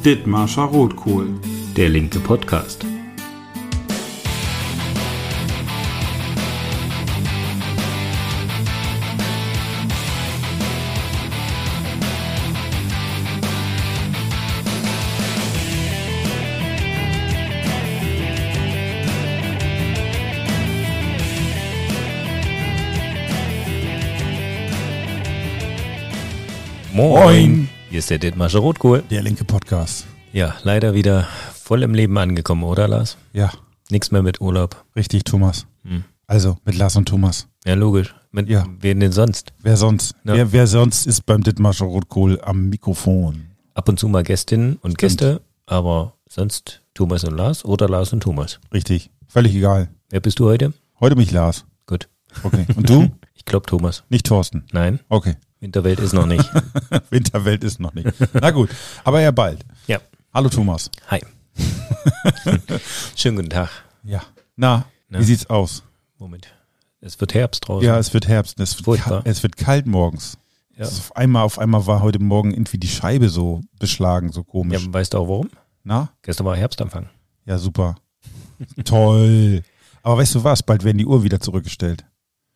Dithmarscher Rotkohl. Der linke Podcast. Moin! Hier ist der Dithmarscher Rotkohl. Der linke Podcast. Ja, leider wieder voll im Leben angekommen, oder Lars? Ja, Nichts mehr mit Urlaub. richtig, Thomas. Also mit Lars und Thomas. Ja, logisch. Mit Ja. wen denn sonst? Wer sonst? Ja. Wer sonst ist beim Dithmarscher Rotkohl am Mikrofon? Ab und zu mal Gästinnen und Gäste, aber sonst Thomas und Lars oder Lars und Thomas. Richtig, völlig egal. Wer bist du heute? Heute mich Lars. Gut. Okay. Und du? Ich glaube Thomas. Nicht Thorsten. Nein, Okay. Winterwelt ist noch nicht. Winterwelt ist noch nicht. Na gut, aber ja bald. Ja. Hallo Thomas. Hi. Schönen guten Tag. Ja. Na, Na? wie sieht's aus? Moment. Es wird Herbst draußen. Ja, es wird Herbst. Furchtbar. Es wird kalt morgens. Ja. Es ist auf einmal war heute Morgen irgendwie die Scheibe so beschlagen, so Ja, komisch. weißt du auch warum? Na? Gestern war Herbstanfang. Ja, super. Toll. Aber weißt du was? Bald werden die Uhr wieder zurückgestellt.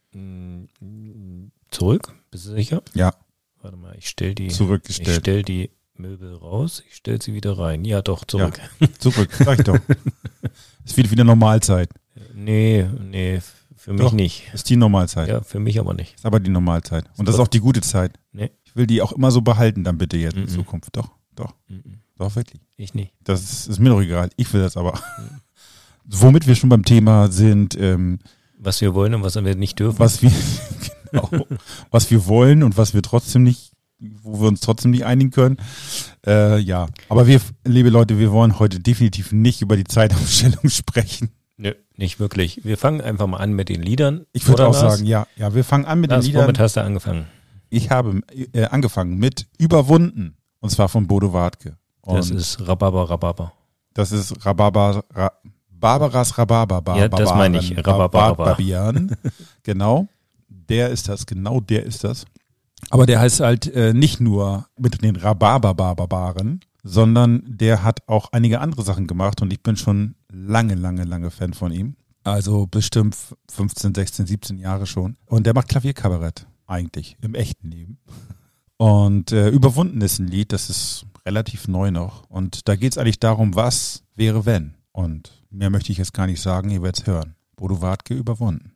Zurück? Bist du sicher? Ja, Warte mal, ich stell die zurückgestellt. Möbel raus, ich stell sie wieder rein. Ja, doch, zurück. Zurück, sag ich doch. Es wird wieder Normalzeit. Nee, für mich Doch. nicht. Ist die Normalzeit. Ja, für mich aber nicht. Ist aber die Normalzeit. Und das ist auch die gute Zeit. Nee. Ich will die auch immer so behalten dann bitte jetzt in Mhm. Zukunft. Doch, Mhm. doch wirklich. Ich nicht. Das ist mir doch egal. Ich will das aber. Womit wir schon beim Thema sind, Was wir wollen und was wir nicht dürfen. was wir, genau, was wir wollen und was wir trotzdem nicht, wo wir uns trotzdem nicht einigen können. Ja, aber wir, liebe Leute, wir wollen heute definitiv nicht über die Zeitumstellung sprechen. Nö, nicht wirklich. Wir fangen einfach mal an mit den Liedern. Ich würde Oder, auch Lars? sagen, ja, wir fangen an mit den Lars, Liedern. womit hast du angefangen? Ich habe angefangen mit Überwunden, und zwar von Bodo Wartke. Und Das ist Rhabarber. das ist Barbaras Rhabarber. Ja, das meine ich, Rhabarber. Barbian. Genau, der ist das. Aber der heißt halt nicht nur mit den Rhabarberbarbaren, sondern der hat auch einige andere Sachen gemacht und ich bin schon lange Fan von ihm. Also bestimmt 15, 16, 17 Jahre schon. Und der macht Klavierkabarett eigentlich im echten Leben. Und Überwunden ist ein Lied, das ist relativ neu noch. Und da geht es eigentlich darum, was wäre wenn. Und mehr möchte ich jetzt gar nicht sagen, ihr werdet es hören. Bodo Wartke, Überwunden.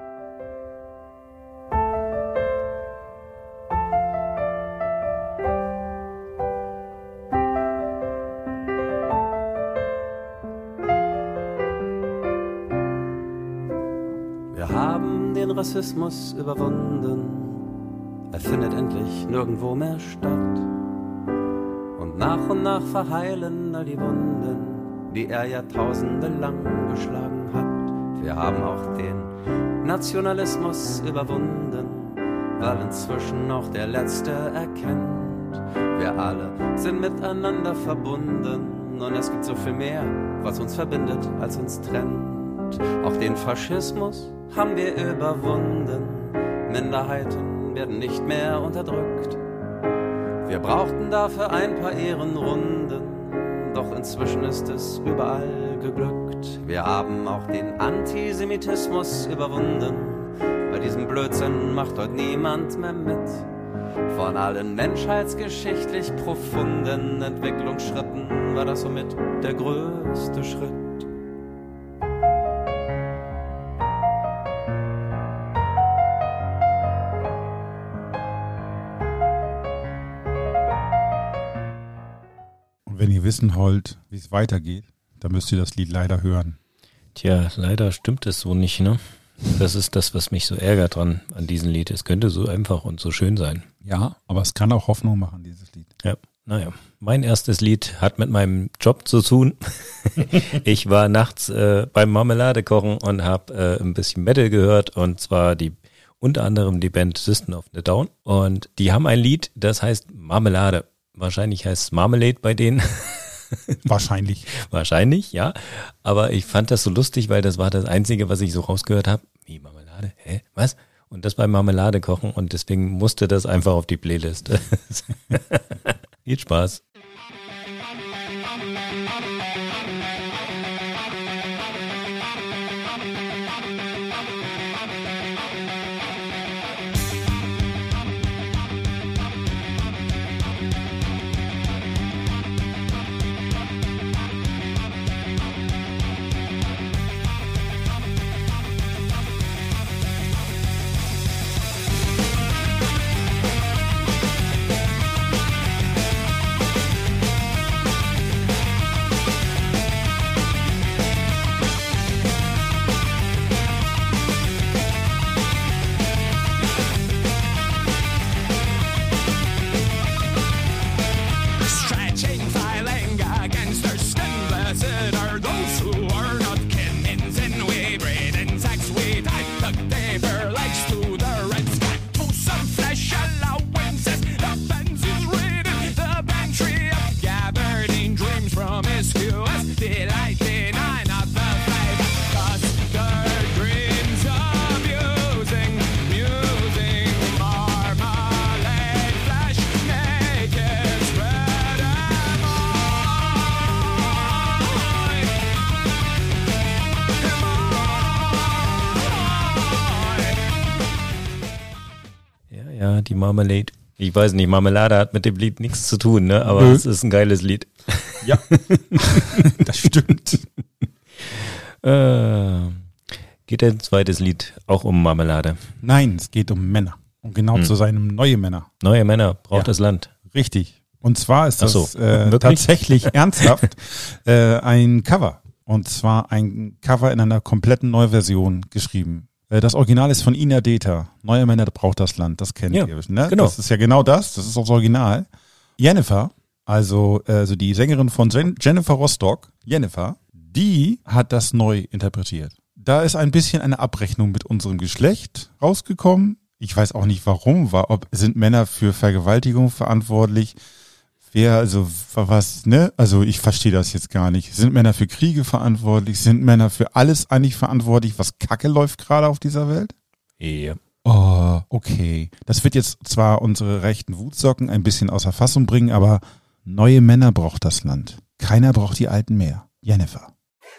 Wir haben den Rassismus überwunden, er findet endlich nirgendwo mehr statt. Und nach verheilen all die Wunden, die er Jahrtausende lang geschlagen hat. Wir haben auch den Nationalismus überwunden, weil inzwischen auch der Letzte erkennt, wir alle sind miteinander verbunden und es gibt so viel mehr, was uns verbindet, als uns trennt. Auch den Faschismus haben wir überwunden, Minderheiten werden nicht mehr unterdrückt. Wir brauchten dafür ein paar Ehrenrunden, doch inzwischen ist es überall geglückt. Wir haben auch den Antisemitismus überwunden, bei diesem Blödsinn macht heute niemand mehr mit. Von allen menschheitsgeschichtlich profunden Entwicklungsschritten war das somit der größte Schritt. Und wenn ihr wissen wollt, wie es weitergeht, dann müsst ihr das Lied leider hören. Tja, leider stimmt es so nicht, ne? Das ist das, was mich so ärgert dran an diesem Lied. Es könnte so einfach und so schön sein. Ja, aber es kann auch Hoffnung machen, dieses Lied. Ja, naja. Mein erstes Lied hat mit meinem Job zu tun. Ich war nachts beim Marmeladekochen und habe ein bisschen Metal gehört, und zwar unter anderem die Band System of a Down. Und die haben ein Lied, das heißt Marmelade. Wahrscheinlich heißt es Marmalade bei denen. Wahrscheinlich. Wahrscheinlich, ja. Aber ich fand das so lustig, weil das war das Einzige, was ich so rausgehört habe. Wie, Marmelade? Hä? Was? Und das beim Marmelade kochen, und deswegen musste das einfach auf die Playlist. Viel Spaß. Ja, die Marmalade. Ich weiß nicht, Marmelade hat mit dem Lied nichts zu tun, ne? Aber es ist ein geiles Lied. Ja, das stimmt. Geht ein zweites Lied auch um Marmelade? Nein, es geht um Männer. Um genau zu sein, um neue Männer. Neue Männer braucht das Land. Richtig. Und zwar ist das wirklich? tatsächlich ernsthaft ein Cover. Und zwar ein Cover in einer kompletten Neuversion geschrieben. Das Original ist von Ina Deta. Neue Männer braucht das Land. Das kennt ihr. Ne? Genau. Das ist ja genau das. Das ist auch das Original. Jennifer, also die Sängerin von Jennifer Rostock, Jennifer, die hat das neu interpretiert. Da ist ein bisschen eine Abrechnung mit unserem Geschlecht rausgekommen. Ich weiß auch nicht warum. Sind Männer für Vergewaltigung verantwortlich? Also ich verstehe das jetzt gar nicht. Sind Männer für Kriege verantwortlich? Sind Männer für alles eigentlich verantwortlich, was Kacke läuft gerade auf dieser Welt? Ja. Oh, okay. Das wird jetzt zwar unsere rechten Wutsocken ein bisschen außer Fassung bringen, aber neue Männer braucht das Land. Keiner braucht die Alten mehr. Jennifer.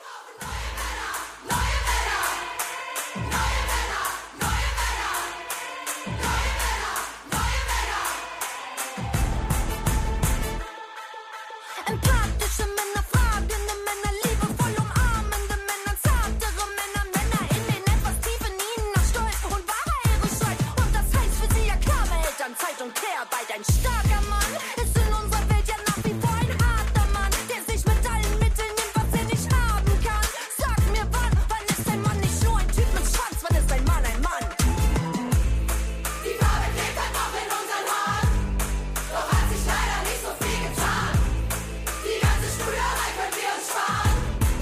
Empathische Männer, fragende Männer, liebevoll umarmende Männer, zartere Männer, Männer in den etwas tiefen ihnen nach Stolz und wahre Ehre schreit. Und das heißt für sie ja klare Elternzeit und Care-Arbeit. Ein starker Mann ist in unserer Welt ja nach wie vor ein harter Mann, der sich mit allen Mitteln nimmt, was er nicht haben kann. Sag mir wann ist ein Mann nicht nur ein Typ mit Schwanz, wann ist ein Mann ein Mann? Die Farbe klebt halt noch in unseren Haaren, doch hat sich leider nicht so viel getan. Die ganze Stuhlerei können wir uns sparen.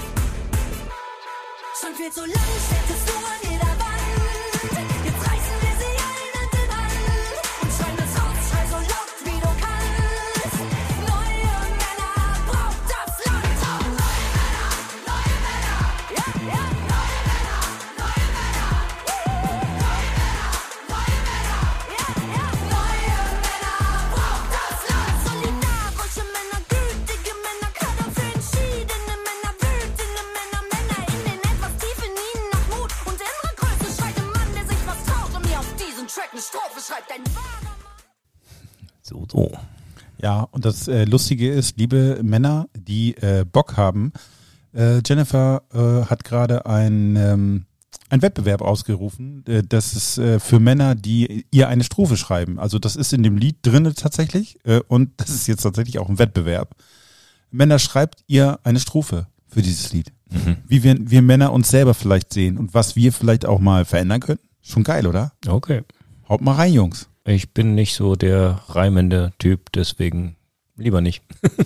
Schon viel zu lang steht es nur an jeder Wand. Jetzt reißen wir sie allen Hand in Hand und schreien es raus, schrei so laut wie du kannst. Neue Männer braucht das Land. Neue Männer, neue Männer. Ja, ja. Neue Männer, neue Männer. Neue Männer, neue Männer. Ja, ja. Neue Männer braucht das Land. Solidarische Männer, gütige Männer, Kader für entschiedene Männer, wütende Männer, Männer in den etwas tief in ihnen nach Mut und innere Größe schreit ein Mann, der sich was traut und mir auf diesen Track eine Strophe schreibt. Ein wahrer Mann. So. Ja, und das Lustige ist, liebe Männer, die Bock haben, Jennifer hat gerade ein Wettbewerb ausgerufen. Das ist für Männer, die ihr eine Strophe schreiben. Also das ist in dem Lied drinne tatsächlich und das ist jetzt tatsächlich auch ein Wettbewerb. Männer, schreibt ihr eine Strophe für dieses Lied. Wie wir Männer uns selber vielleicht sehen und was wir vielleicht auch mal verändern können. Schon geil, oder? Okay. Haut mal rein, Jungs. Ich bin nicht so der reimende Typ, deswegen lieber nicht.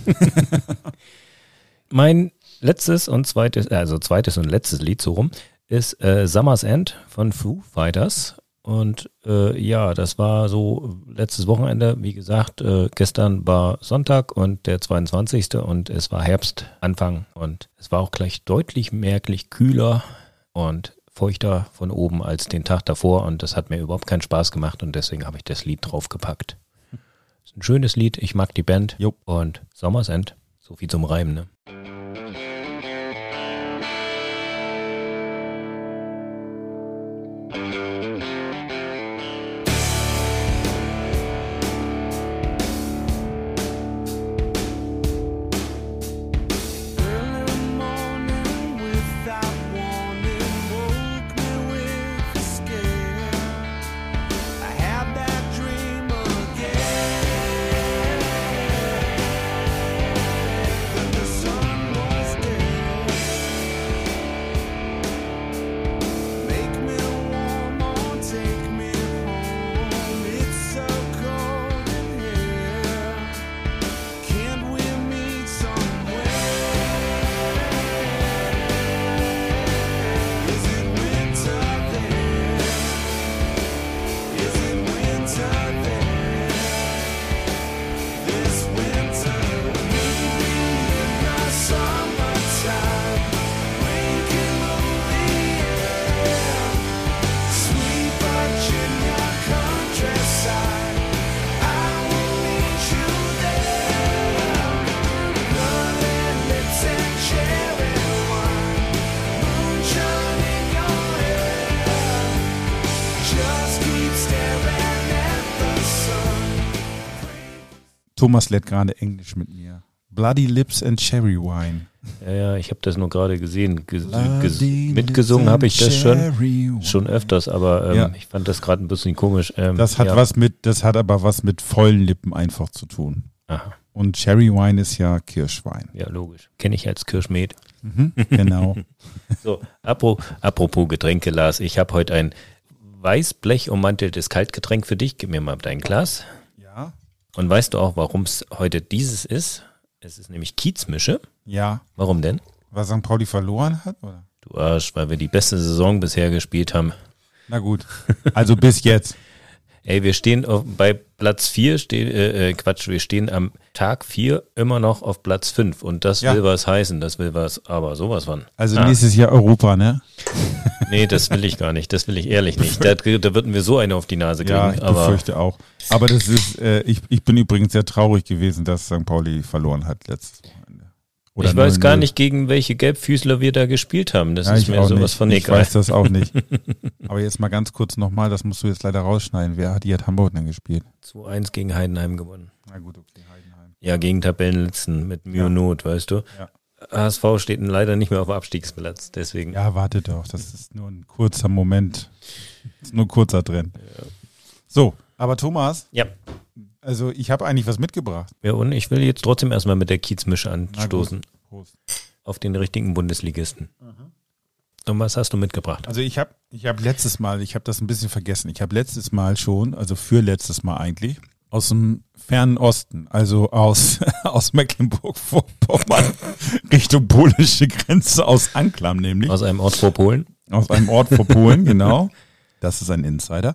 Mein zweites und letztes Lied so rum, ist Summer's End von Foo Fighters. Und das war so letztes Wochenende, wie gesagt, gestern war Sonntag und der 22. und es war Herbstanfang und es war auch gleich deutlich merklich kühler und feuchter von oben als den Tag davor und das hat mir überhaupt keinen Spaß gemacht und deswegen habe ich das Lied draufgepackt. Ist ein schönes Lied, ich mag die Band und Summer's End, so viel zum Reimen, ne? The sun was Thomas lädt gerade Englisch mit mir. Bloody Lips and Cherry Wine. Ja, ich habe das nur gerade gesehen. Mitgesungen habe ich das schon öfters, aber Ja. ich fand das gerade ein bisschen komisch. Das hat aber was mit vollen Lippen einfach zu tun. Aha. Und Cherry Wine ist ja Kirschwein. Ja, logisch. Kenne ich als Kirschmet. Genau. So, apropos Getränke, Lars. Ich habe heute ein weiß blechummanteltes Kaltgetränk für dich. Gib mir mal dein Glas. Ja. Und weißt du auch, warum es heute dieses ist? Es ist nämlich Kiezmische. Ja. Warum denn? Weil St. Pauli verloren hat, oder? Du Arsch, weil wir die beste Saison bisher gespielt haben. Na gut. Also bis jetzt. Ey, wir stehen bei Platz 4, wir stehen am Tag 4 immer noch auf Platz 5 und das Ja. will was heißen, das will was, aber sowas von. Also nächstes Jahr Europa, ne? Nee, das will ich gar nicht, das will ich ehrlich nicht. Da würden wir so eine auf die Nase kriegen, Ja, ich aber befürchte auch. Aber das ist, ich bin übrigens sehr traurig gewesen, dass St. Pauli verloren hat letztes Wochenende. Oder ich weiß gar 0-0. nicht, gegen welche Gelbfüßler wir da gespielt haben. Das Ja, ist ich mir auch sowas nicht. von Ich egal. weiß das auch nicht. Aber jetzt mal ganz kurz nochmal, das musst du jetzt leider rausschneiden. Wer hat Hamburg denn gespielt? 2-1 gegen Heidenheim gewonnen. Na gut, okay, Heidenheim. Ja, gegen Tabellenletzten mit Mühe und Not, weißt du. Ja. HSV steht leider nicht mehr auf Abstiegsplatz, deswegen. Ja, warte doch, das ist nur ein kurzer Moment. Das ist nur ein kurzer Trend. So, aber Thomas, Ja. also ich habe eigentlich was mitgebracht. Ja, und ich will jetzt trotzdem erstmal mit der Kiezmische Na gut. anstoßen. Prost. Auf den richtigen Bundesligisten. Und was hast du mitgebracht? Also ich habe letztes Mal, ich habe das ein bisschen vergessen, ich habe letztes Mal schon, also für letztes Mal eigentlich, aus dem fernen Osten, also aus Mecklenburg-Vorpommern Richtung polnische Grenze, aus Anklam nämlich. Aus einem Ort vor Polen? Aus einem Ort vor Polen, genau. Das ist ein Insider.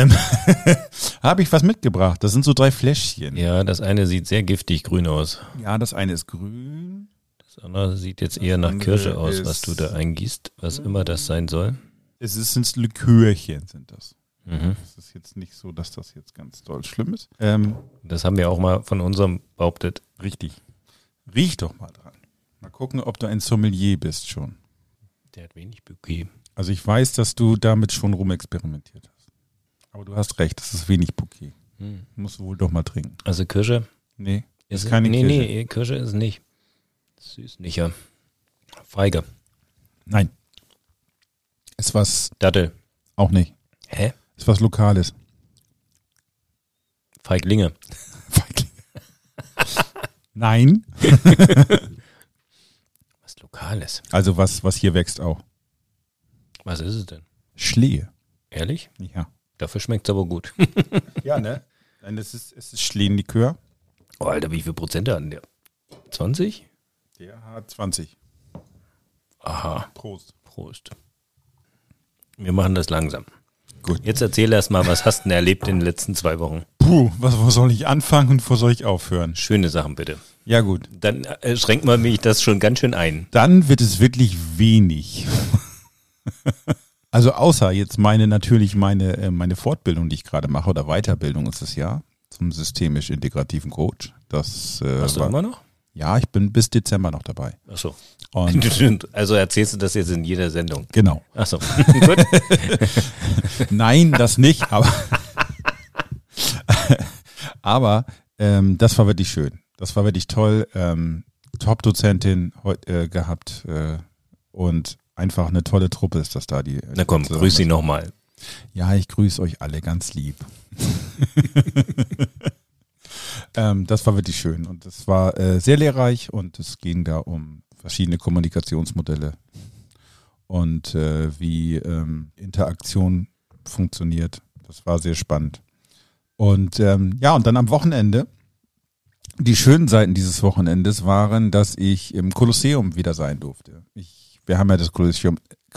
Habe ich was mitgebracht. Das sind so 3 Fläschchen. Ja, das eine sieht sehr giftig grün aus. Ja, das eine ist grün. Das andere sieht jetzt eher nach andere Kirsche aus, was ist- du da eingießt, was immer das sein soll. Sind Likörchen, sind das. Mhm. Das ist jetzt nicht so, dass das jetzt ganz doll schlimm ist. Das haben wir auch mal von unserem behauptet. Richtig. Riech doch mal dran. Mal gucken, ob du ein Sommelier bist schon. Der hat wenig Bouquet. Also ich weiß, dass du damit schon rumexperimentiert hast. Aber du hast recht, das ist wenig Bouquet. Musst du wohl doch mal trinken. Also Kirsche? Nee, Ist keine Kirsche. Nee, Kirsche ist nicht. Süß nicht, ja. Feige. Nein. Ist was, Dattel. auch nicht. Hä? Ist was Lokales. Feiglinge. Nein. Was Lokales. Also was hier wächst auch. Was ist es denn? Schlehe. Ehrlich? Ja. Dafür schmeckt es aber gut. Ja, ne? Nein, es ist Schlehenlikör. Oh, Alter, wie viel Prozent hat denn der? 20? Der hat 20. Aha. Prost. Prost. Wir machen das langsam. Gut. Jetzt erzähl erst mal, was hast du denn erlebt in den letzten 2 Wochen? Puh, wo soll ich anfangen und wo soll ich aufhören? Schöne Sachen bitte. Ja gut. Dann schränkt man mich das schon ganz schön ein. Dann wird es wirklich wenig. Also außer jetzt meine Fortbildung, die ich gerade mache, oder Weiterbildung ist es ja, zum systemisch-integrativen Coach. Das Hast du immer noch? Ja, ich bin bis Dezember noch dabei. Ach so. Und Also erzählst du das jetzt in jeder Sendung? genau. Ach so. Gut. Nein, das nicht, aber das war wirklich schön. Das war wirklich toll. Top-Dozentin heute gehabt und einfach eine tolle Truppe ist das da. Na komm, grüß sie nochmal. Ja, ich grüße euch alle ganz lieb. Das war wirklich schön und es war sehr lehrreich und es ging da um verschiedene Kommunikationsmodelle und wie Interaktion funktioniert. Das war sehr spannend. Und ja, und dann am Wochenende, die schönen Seiten dieses Wochenendes waren, dass ich im Kolosseum wieder sein durfte. Wir haben ja das Kolosseum,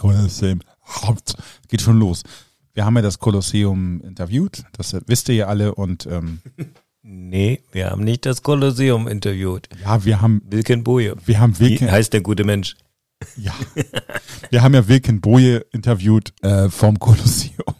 geht schon los. Wir haben ja das Kolosseum interviewt, das wisst ihr ja alle und Nee, wir haben nicht das Kolosseum interviewt. ja, wir haben Wilken Boje. Wilken, Wie heißt der gute Mensch? ja, wir haben ja Wilken Boje interviewt vom Kolosseum.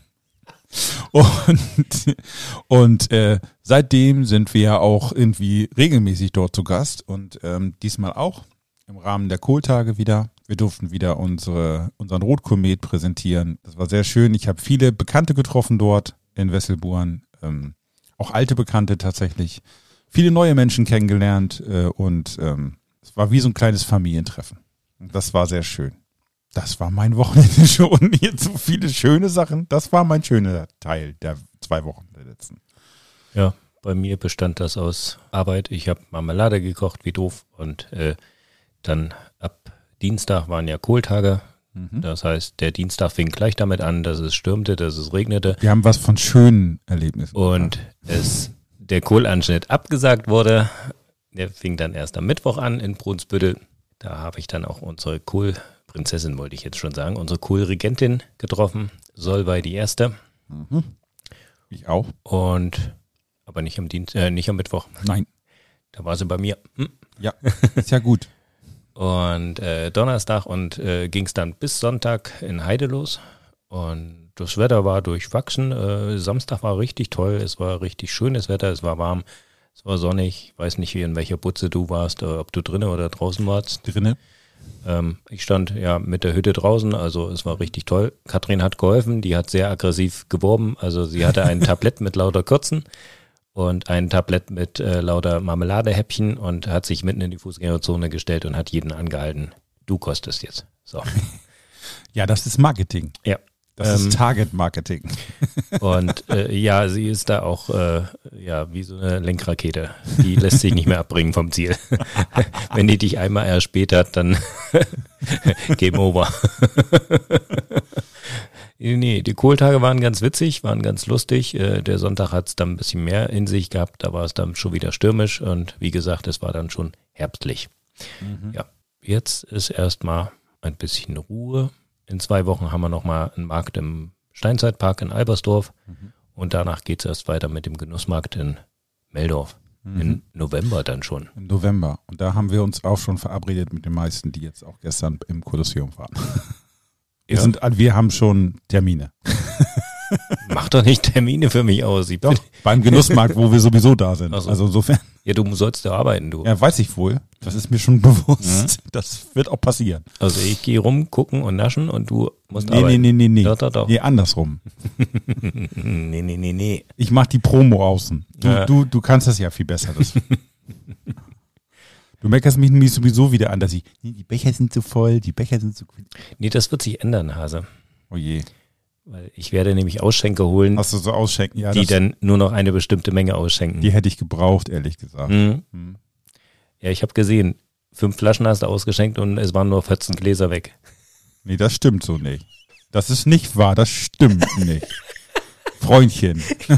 Und seitdem sind wir ja auch irgendwie regelmäßig dort zu Gast und diesmal auch im Rahmen der Kohltage wieder. Wir durften wieder unseren Rotkomet präsentieren. Das war sehr schön. Ich habe viele Bekannte getroffen dort in Wesselburen, auch alte Bekannte tatsächlich. viele neue Menschen kennengelernt und es war wie so ein kleines Familientreffen. Das war sehr schön. Das war mein Wochenende schon. Jetzt so viele schöne Sachen. Das war mein schöner Teil der 2 Wochen der letzten. Ja, bei mir bestand das aus Arbeit. Ich habe Marmelade gekocht, wie doof. Und dann ab Dienstag waren ja Kohltage. Das heißt, der Dienstag fing gleich damit an, dass es stürmte, dass es regnete. Wir haben was von schönen Erlebnissen. Und der Kohlanschnitt abgesagt wurde. Der fing dann erst am Mittwoch an in Brunsbüttel. Da habe ich dann auch unsere Kohlprinzessin, wollte ich jetzt schon sagen, unsere Kohlregentin getroffen. Solvay die erste. Ich auch. Aber nicht am Mittwoch. Nein. Da war sie bei mir. Ja, ist ja gut. Und Donnerstag ging es dann bis Sonntag in Heide los. Und das Wetter war durchwachsen. Samstag war richtig toll. Es war richtig schönes Wetter. Es war warm. Es war sonnig. Ich weiß nicht, in welcher Butze du warst, ob du drinnen oder draußen warst. Drinnen. Ich stand ja mit der Hütte draußen, also es war richtig toll. Katrin hat geholfen, die hat sehr aggressiv geworben. Also sie hatte ein Tablett mit lauter Kürzen und ein Tablett mit lauter Marmeladehäppchen und hat sich mitten in die Fußgängerzone gestellt und hat jeden angehalten. Du kostest jetzt. So. Ja, das ist Marketing. Ja. Das ist Target-Marketing. Und ja, sie ist da auch wie so eine Lenkrakete. Die lässt sich nicht mehr abbringen vom Ziel. Wenn die dich einmal erspäht hat, dann Game over. Nee, die Kohltage waren ganz witzig, waren ganz lustig. Der Sonntag hat es dann ein bisschen mehr in sich gehabt. Da war es dann schon wieder stürmisch. Und wie gesagt, es war dann schon herbstlich. Ja, jetzt ist erstmal ein bisschen Ruhe. In 2 Wochen haben wir nochmal einen Markt im Steinzeitpark in Albersdorf und danach geht es erst weiter mit dem Genussmarkt in Meldorf. Im November dann schon. Im November. Und da haben wir uns auch schon verabredet mit den meisten, die jetzt auch gestern im Kolosseum waren. Wir haben schon Termine. Mach doch nicht Termine für mich aus. Doch, beim Genussmarkt, wo wir sowieso da sind. Also insofern. Ja, du sollst ja arbeiten, du. Ja, weiß ich wohl. Das ist mir schon bewusst. Das wird auch passieren. Also ich gehe rum, gucken und naschen und du musst arbeiten. Nee. Doch. Nee, andersrum. Nee. Ich mach die Promo außen. Du kannst das ja viel besser. Du meckerst mich nämlich sowieso wieder an, dass die Becher sind zu voll, die Becher sind zu... Nee, das wird sich ändern, Hase. Oh je. Weil ich werde nämlich Ausschenke holen, Hast du so Ausschenken? Ja, die dann nur noch eine bestimmte Menge ausschenken. die hätte ich gebraucht, ehrlich gesagt. Ja, ich habe gesehen, 5 Flaschen hast du ausgeschenkt und es waren nur 14 Gläser weg. Nee, das stimmt so nicht. Das ist nicht wahr, das stimmt nicht. Freundchen.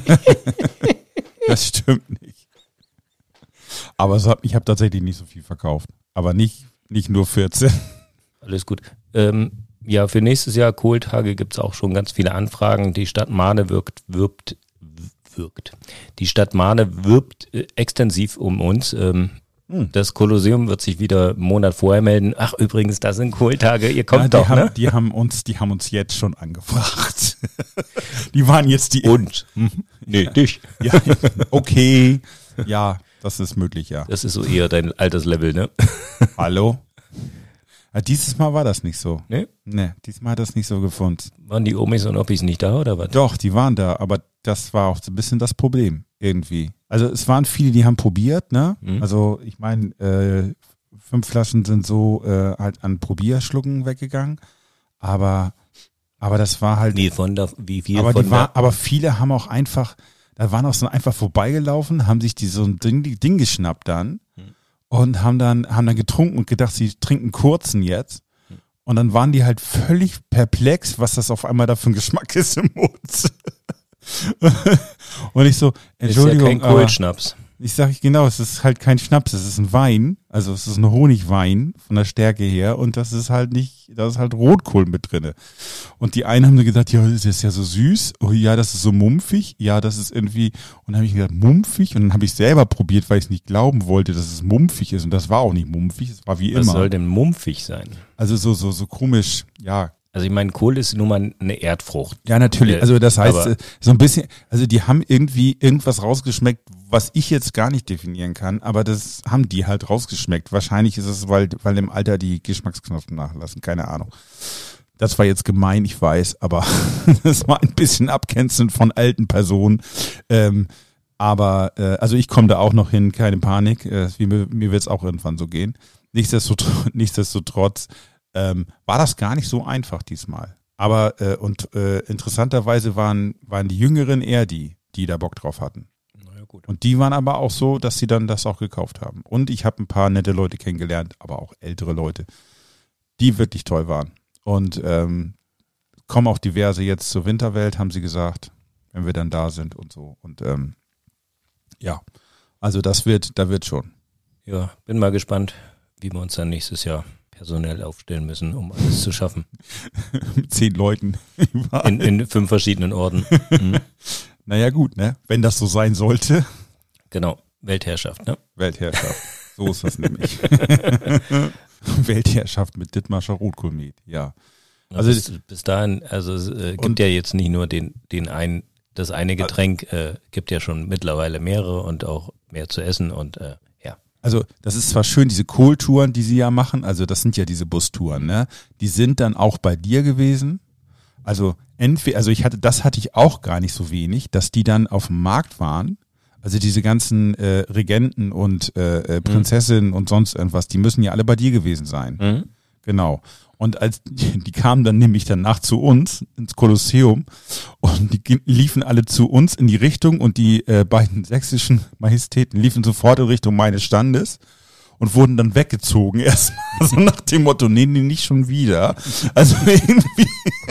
Das stimmt nicht. Aber ich habe tatsächlich nicht so viel verkauft. Aber nicht nur 14. Alles gut. Ja, für nächstes Jahr Kohltage gibt's auch schon ganz viele Anfragen. Die Stadt Mahne wirbt extensiv um uns. Das Kolosseum wird sich wieder einen Monat vorher melden. Ach, übrigens, das sind Kohltage, ihr kommt doch, ne? Die haben uns jetzt schon angefragt. Die waren jetzt die... Und? Nee, dich. Ja, okay. Ja, das ist möglich, ja. Das ist so eher dein Alterslevel, ne? Hallo? Ja, dieses Mal war das nicht so. Nee? Nee, diesmal hat das nicht so gefunden. Waren die Omis und Oppis nicht da, oder was? Doch, die waren da, aber das war auch so ein bisschen das Problem, irgendwie. Also es waren viele, die haben probiert, ne? Also ich meine, 5 Flaschen sind so halt an Probierschlucken weggegangen, aber das war halt... Nee, aber viele haben auch einfach, da waren auch so einfach vorbeigelaufen, haben sich so ein Ding geschnappt dann und haben dann getrunken und gedacht, sie trinken kurzen jetzt. Und dann waren die halt völlig perplex, was das auf einmal da für ein Geschmack ist im Mund. Und ich so, Entschuldigung, ist ja kein Kohlschnaps. Ich sage genau, es ist halt kein Schnaps, es ist ein Wein, also es ist ein Honigwein von der Stärke her und das ist halt Rotkohl mit drinne. Und die einen haben nur gesagt, ja, das ist ja so süß, oh ja, das ist so mumpfig, ja, das ist irgendwie, und dann habe ich gesagt, mumpfig, und dann habe ich selber probiert, weil ich nicht glauben wollte, dass es mumpfig ist und das war auch nicht mumpfig, es war wie immer. Was soll denn mumpfig sein? Also so komisch, ja. Also ich meine, Kohl ist nun mal eine Erdfrucht. Ja, natürlich. Also das heißt, so ein bisschen, also die haben irgendwie irgendwas rausgeschmeckt, was ich jetzt gar nicht definieren kann, aber das haben die halt rausgeschmeckt. Wahrscheinlich ist es, weil im Alter die Geschmacksknospen nachlassen, keine Ahnung. Das war jetzt gemein, ich weiß, aber das war ein bisschen abgrenzend von alten Personen. Aber, also ich komme da auch noch hin, keine Panik. Mir wird es auch irgendwann so gehen. Nichtsdestotrotz war das gar nicht so einfach diesmal. Aber, interessanterweise waren die Jüngeren eher die da Bock drauf hatten. Na ja, gut. Und die waren aber auch so, dass sie dann das auch gekauft haben. Und ich habe ein paar nette Leute kennengelernt, aber auch ältere Leute, die wirklich toll waren. Und kommen auch diverse jetzt zur Winterwelt, haben sie gesagt, wenn wir dann da sind und so. Und ja, also da wird schon. Ja, bin mal gespannt, wie wir uns dann nächstes Jahr personell aufstellen müssen, um alles zu schaffen. Mit 10 Leuten. In 5 verschiedenen Orten. Mhm. Naja gut, ne? Wenn das so sein sollte. Genau, Weltherrschaft, ne? Weltherrschaft. So ist das nämlich. Weltherrschaft mit Dithmarscher Rotkohlmet, ja. Also bis dahin, also es gibt ja jetzt nicht nur das eine Getränk, gibt ja schon mittlerweile mehrere und auch mehr zu essen und ja. Also das ist zwar schön, diese Kohltouren, die sie ja machen, also das sind ja diese Bustouren, ne? Die sind dann auch bei dir gewesen. Also das hatte ich auch gar nicht so wenig, dass die dann auf dem Markt waren. Also diese ganzen Regenten und Prinzessinnen und sonst irgendwas, die müssen ja alle bei dir gewesen sein. Mhm. Genau. Und die kamen dann nämlich danach zu uns ins Kolosseum und die liefen alle zu uns in die Richtung und die beiden sächsischen Majestäten liefen sofort in Richtung meines Standes und wurden dann weggezogen erstmal so nach dem Motto, nee, nicht schon wieder. Also irgendwie.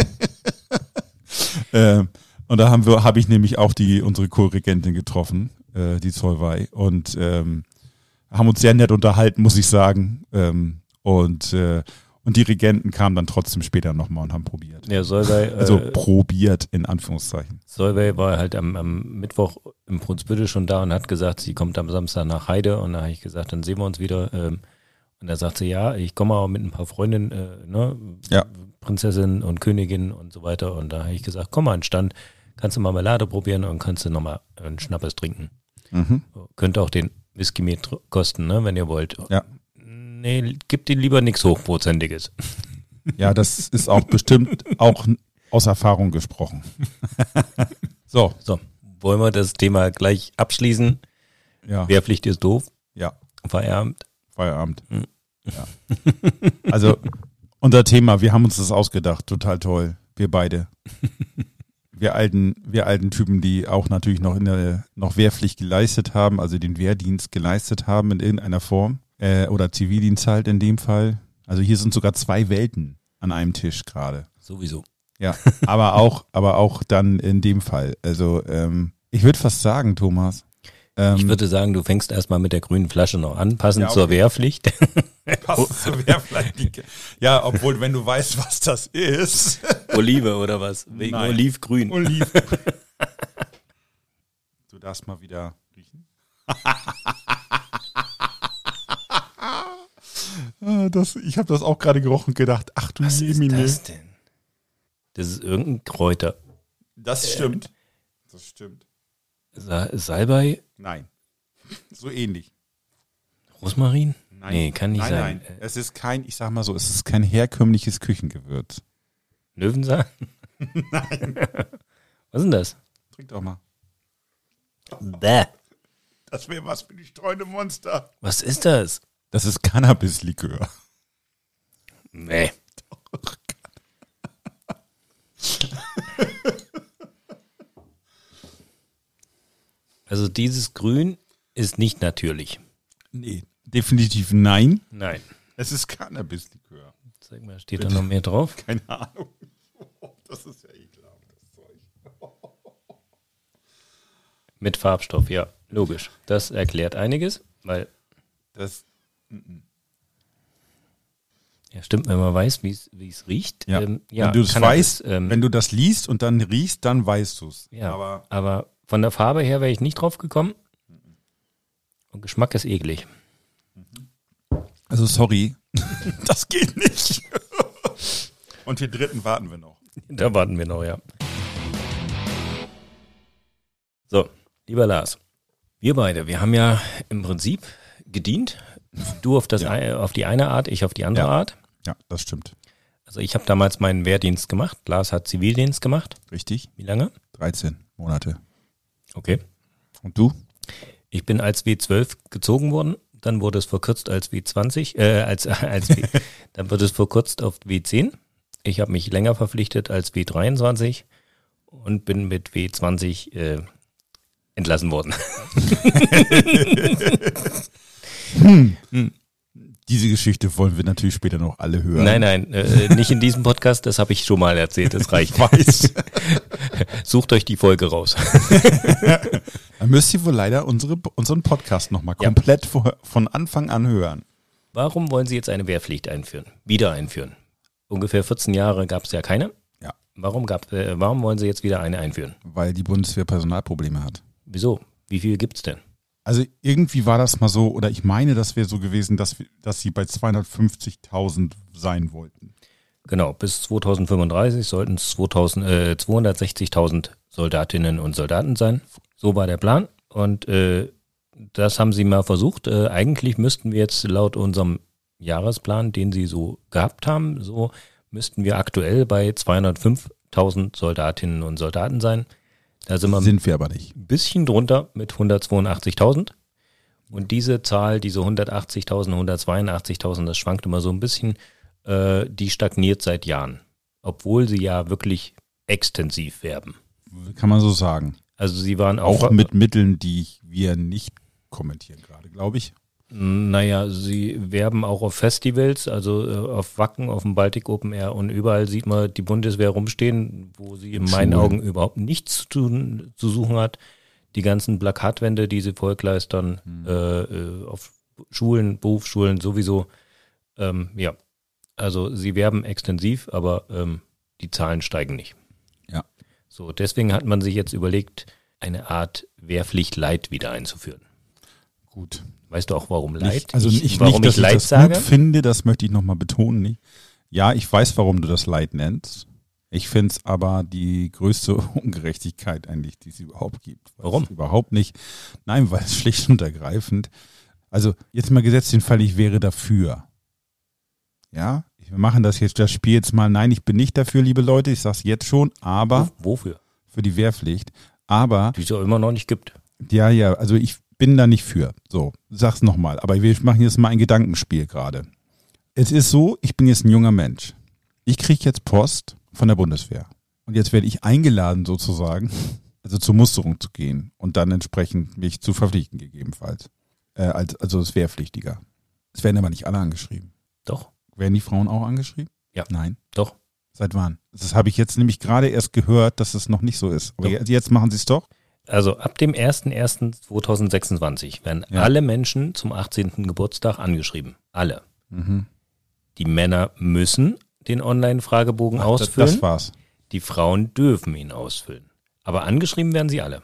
Und da habe ich nämlich auch unsere Co-Regentin getroffen, die Zollwey, und haben uns sehr nett unterhalten, muss ich sagen. Und die Regenten kamen dann trotzdem später nochmal und haben probiert. Ja, Solvay, also probiert, in Anführungszeichen. Solvay war halt am Mittwoch im Brunsbüttel schon da und hat gesagt, sie kommt am Samstag nach Heide. Und da habe ich gesagt, dann sehen wir uns wieder. Und da sagt sie, ja, ich komme auch mit ein paar Freundinnen, ne? Ja. Prinzessin und Königin und so weiter. Und da habe ich gesagt, komm mal an den Stand, kannst du Marmelade probieren und kannst du nochmal einen Schnappes trinken. Mhm. Könnt auch den Whisky mit kosten, ne, wenn ihr wollt. Ja. Nee, gib dir lieber nichts Hochprozentiges. Ja, das ist auch bestimmt auch aus Erfahrung gesprochen. So, wollen wir das Thema gleich abschließen? ja. Wehrpflicht ist doof. Ja. Feierabend. Mhm. Ja. Also unser Thema, wir haben uns das ausgedacht, total toll, wir beide. Wir alten Typen, die auch natürlich noch Wehrpflicht geleistet haben, also den Wehrdienst geleistet haben in irgendeiner Form. Oder Zivildienst halt in dem Fall. Also hier sind sogar 2 Welten an einem Tisch gerade. Sowieso. Ja, aber auch dann in dem Fall. Also ich würde fast sagen, Thomas. Ich würde sagen, du fängst erstmal mit der grünen Flasche noch an, passend zur Wehrpflicht. Passend zur Wehrpflicht. Ja, obwohl, wenn du weißt, was das ist. Olive oder was? Wegen Nein. Olivgrün. Du darfst mal wieder riechen. Ich habe das auch gerade gerochen und gedacht, ach du Was ist Jemine. das denn? Das ist irgendein Kräuter. Das stimmt. Das stimmt. Salbei? Nein. So ähnlich. Rosmarin? Nein. Nee, kann nicht sein. Nein. Es ist ich sag mal so, es ist kein herkömmliches Küchengewürz. Löwensaan? Nein. Was ist denn das? Trink doch mal. Bäh. Das wäre was für die streunende Monster. Was ist das? Das ist Cannabis-Likör. Nee. Also dieses Grün ist nicht natürlich. Nee, definitiv nein. Nein. Es ist Cannabis-Likör. Zeig mal, steht da noch mehr drauf? Keine Ahnung. Das ist ja ekelhaft, das Zeug. Mit Farbstoff, ja, logisch. Das erklärt einiges, weil ja, stimmt, wenn man weiß, wie es riecht. Ja. Ja, wenn du es weißt, wenn du das liest und dann riechst, dann weißt du es. Ja, aber von der Farbe her wäre ich nicht drauf gekommen. Und Geschmack ist eklig. Also sorry, das geht nicht. Und den dritten warten wir noch. Da warten wir noch, ja. So, lieber Lars, wir beide, wir haben ja im Prinzip gedient. Du auf die eine Art, ich auf die andere Art. Ja, das stimmt. Also ich habe damals meinen Wehrdienst gemacht. Lars hat Zivildienst gemacht. Richtig. Wie lange? 13 Monate. Okay. Und du? Ich bin als W12 gezogen worden, dann wurde es verkürzt als W20, dann wird es verkürzt auf W10. Ich habe mich länger verpflichtet als W23 und bin mit W20 entlassen worden. Diese Geschichte wollen wir natürlich später noch alle hören. Nein, nicht in diesem Podcast, das habe ich schon mal erzählt, das reicht. Ich weiß. Sucht euch die Folge raus. Dann müsst ihr wohl leider unseren Podcast nochmal komplett von Anfang an hören. Warum wollen Sie jetzt eine Wehrpflicht einführen? Wieder einführen? Ungefähr 14 Jahre gab es ja keine. Ja. Warum wollen Sie jetzt wieder eine einführen? Weil die Bundeswehr Personalprobleme hat. Wieso? Wie viel gibt's denn? Also irgendwie war das mal so, oder ich meine, das wäre so gewesen, dass sie bei 250.000 sein wollten. Genau, bis 2035 sollten es 260.000 Soldatinnen und Soldaten sein. So war der Plan und das haben sie mal versucht. Eigentlich müssten wir jetzt laut unserem Jahresplan, den sie so gehabt haben, so müssten wir aktuell bei 205.000 Soldatinnen und Soldaten sein. Da sind wir aber nicht. Ein bisschen drunter mit 182.000. Und diese Zahl, diese 180.000, 182.000, das schwankt immer so ein bisschen, die stagniert seit Jahren. Obwohl sie ja wirklich extensiv werben. Kann man so sagen. Also sie waren auch mit Mitteln, die wir nicht kommentieren gerade, glaube ich. Naja, sie werben auch auf Festivals, also auf Wacken, auf dem Baltic Open Air und überall sieht man die Bundeswehr rumstehen, wo sie in meinen Augen überhaupt nichts zu suchen hat. Die ganzen Plakatwände, die sie vollkleistern, auf Schulen, Berufsschulen sowieso. Ja, also sie werben extensiv, aber die Zahlen steigen nicht. Ja. So, deswegen hat man sich jetzt überlegt, eine Art Wehrpflicht Light wieder einzuführen. Gut. Weißt du auch, warum Light? Dass ich das gut finde, das möchte ich nochmal betonen. Nicht. Ja, ich weiß, warum du das Light nennst. Ich finde es aber die größte Ungerechtigkeit eigentlich, die es überhaupt gibt. Warum? Überhaupt nicht. Nein, weil es schlicht und ergreifend, also jetzt mal gesetzt den Fall, ich wäre dafür. Ja, wir machen das Spiel jetzt mal. Nein, ich bin nicht dafür, liebe Leute, ich sag's jetzt schon, aber. Wofür? Für die Wehrpflicht. Aber. Die es ja immer noch nicht gibt. Ja, also ich bin da nicht für. So, sag's nochmal. Aber wir machen jetzt mal ein Gedankenspiel gerade. Es ist so, ich bin jetzt ein junger Mensch. Ich kriege jetzt Post von der Bundeswehr. Und jetzt werde ich eingeladen sozusagen, also zur Musterung zu gehen und dann entsprechend mich zu verpflichten gegebenenfalls. Also als Wehrpflichtiger. Es werden aber nicht alle angeschrieben. Doch. Werden die Frauen auch angeschrieben? Ja. Nein. Doch. Seit wann? Das habe ich jetzt nämlich gerade erst gehört, dass es noch nicht so ist. Aber jetzt machen sie es doch? Also ab dem 01.01.2026 werden alle Menschen zum 18. Geburtstag angeschrieben. Alle. Mhm. Die Männer müssen den Online-Fragebogen ausfüllen. Das war's. Die Frauen dürfen ihn ausfüllen. Aber angeschrieben werden sie alle.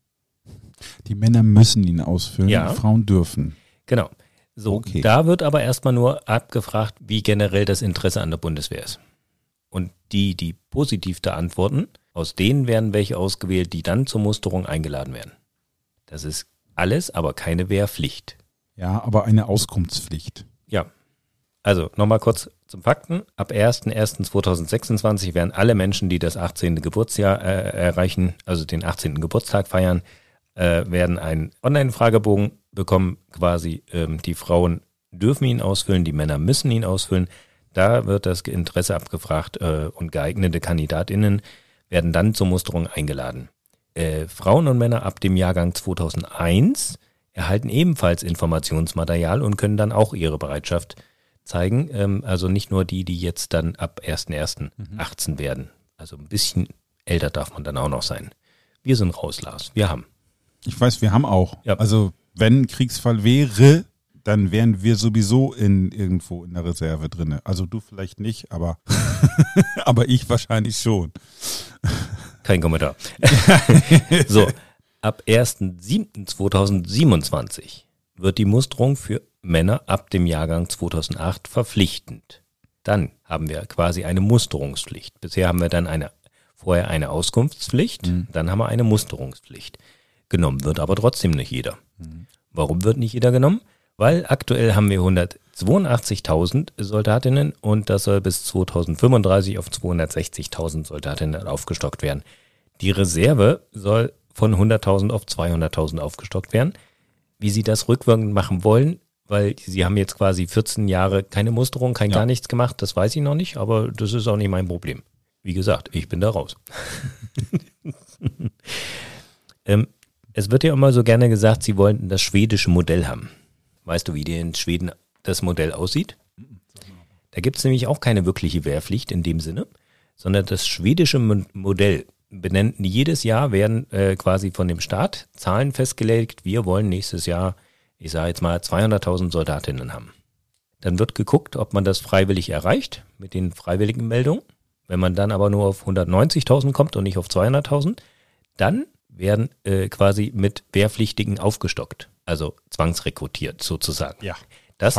Die Männer müssen ihn ausfüllen, ja. Die Frauen dürfen. Genau. So, okay. Da wird aber erstmal nur abgefragt, wie generell das Interesse an der Bundeswehr ist. Und die positiv da antworten, aus denen werden welche ausgewählt, die dann zur Musterung eingeladen werden. Das ist alles, aber keine Wehrpflicht. Ja, aber eine Auskunftspflicht. Ja. Also nochmal kurz zum Fakten. Ab 01.01.2026 werden alle Menschen, die das 18. Geburtsjahr erreichen, also den 18. Geburtstag feiern, werden einen Online-Fragebogen bekommen. Quasi die Frauen dürfen ihn ausfüllen, die Männer müssen ihn ausfüllen. Da wird das Interesse abgefragt und geeignete KandidatInnen werden dann zur Musterung eingeladen. Frauen und Männer ab dem Jahrgang 2001 erhalten ebenfalls Informationsmaterial und können dann auch ihre Bereitschaft zeigen. Also nicht nur die jetzt dann ab 1.1.18 werden. Also ein bisschen älter darf man dann auch noch sein. Wir sind raus, Lars. Wir haben. Ich weiß, wir haben auch. Ja. Also wenn Kriegsfall wäre, dann wären wir sowieso irgendwo in der Reserve drin. Also du vielleicht nicht, aber aber ich wahrscheinlich schon. Kein Kommentar. So, ab 1.7.2027 wird die Musterung für Männer ab dem Jahrgang 2008 verpflichtend. Dann haben wir quasi eine Musterungspflicht. Bisher haben wir dann vorher eine Auskunftspflicht, dann haben wir eine Musterungspflicht. Genommen wird aber trotzdem nicht jeder. Warum wird nicht jeder genommen? Weil aktuell haben wir 182.000 Soldatinnen und das soll bis 2035 auf 260.000 Soldatinnen aufgestockt werden. Die Reserve soll von 100.000 auf 200.000 aufgestockt werden. Wie sie das rückwirkend machen wollen, weil sie haben jetzt quasi 14 Jahre keine Musterung, gar nichts gemacht, das weiß ich noch nicht, aber das ist auch nicht mein Problem. Wie gesagt, ich bin da raus. Es wird ja immer so gerne gesagt, sie wollten das schwedische Modell haben. Weißt du, wie in Schweden das Modell aussieht? Da gibt es nämlich auch keine wirkliche Wehrpflicht in dem Sinne, sondern das schwedische Modell benennen jedes Jahr, werden quasi von dem Staat Zahlen festgelegt, wir wollen nächstes Jahr, ich sage jetzt mal 200.000 Soldatinnen haben. Dann wird geguckt, ob man das freiwillig erreicht mit den freiwilligen Meldungen. Wenn man dann aber nur auf 190.000 kommt und nicht auf 200.000, dann werden quasi mit Wehrpflichtigen aufgestockt, also zwangsrekrutiert sozusagen. Ja. Das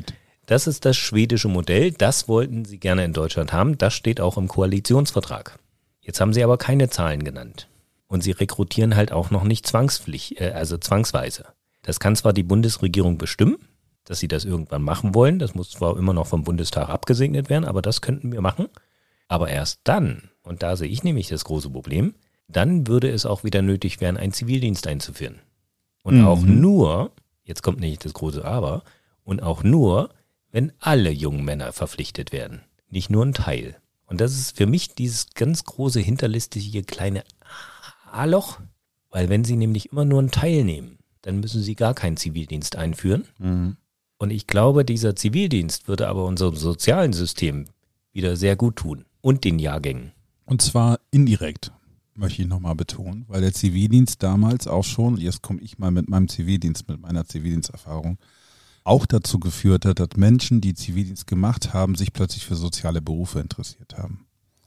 ist das schwedische Modell, das wollten sie gerne in Deutschland haben, das steht auch im Koalitionsvertrag. Jetzt haben sie aber keine Zahlen genannt und sie rekrutieren halt auch noch nicht zwangsweise. Das kann zwar die Bundesregierung bestimmen, dass sie das irgendwann machen wollen, das muss zwar immer noch vom Bundestag abgesegnet werden, aber das könnten wir machen. Aber erst dann, und da sehe ich nämlich das große Problem, dann würde es auch wieder nötig werden, einen Zivildienst einzuführen. Und auch nur, jetzt kommt nicht das große Aber, und auch nur, wenn alle jungen Männer verpflichtet werden, nicht nur ein Teil. Und das ist für mich dieses ganz große hinterlistige kleine A-Loch, weil wenn sie nämlich immer nur einen Teil nehmen, dann müssen sie gar keinen Zivildienst einführen. Und ich glaube, dieser Zivildienst würde aber unserem sozialen System wieder sehr gut tun und den Jahrgängen. Und zwar indirekt, möchte ich nochmal betonen, weil der Zivildienst damals auch schon, jetzt komme ich mal mit meiner Zivildiensterfahrung, auch dazu geführt hat, dass Menschen, die Zivildienst gemacht haben, sich plötzlich für soziale Berufe interessiert haben.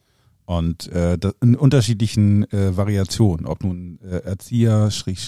Und in unterschiedlichen Variationen, ob nun Erzieher,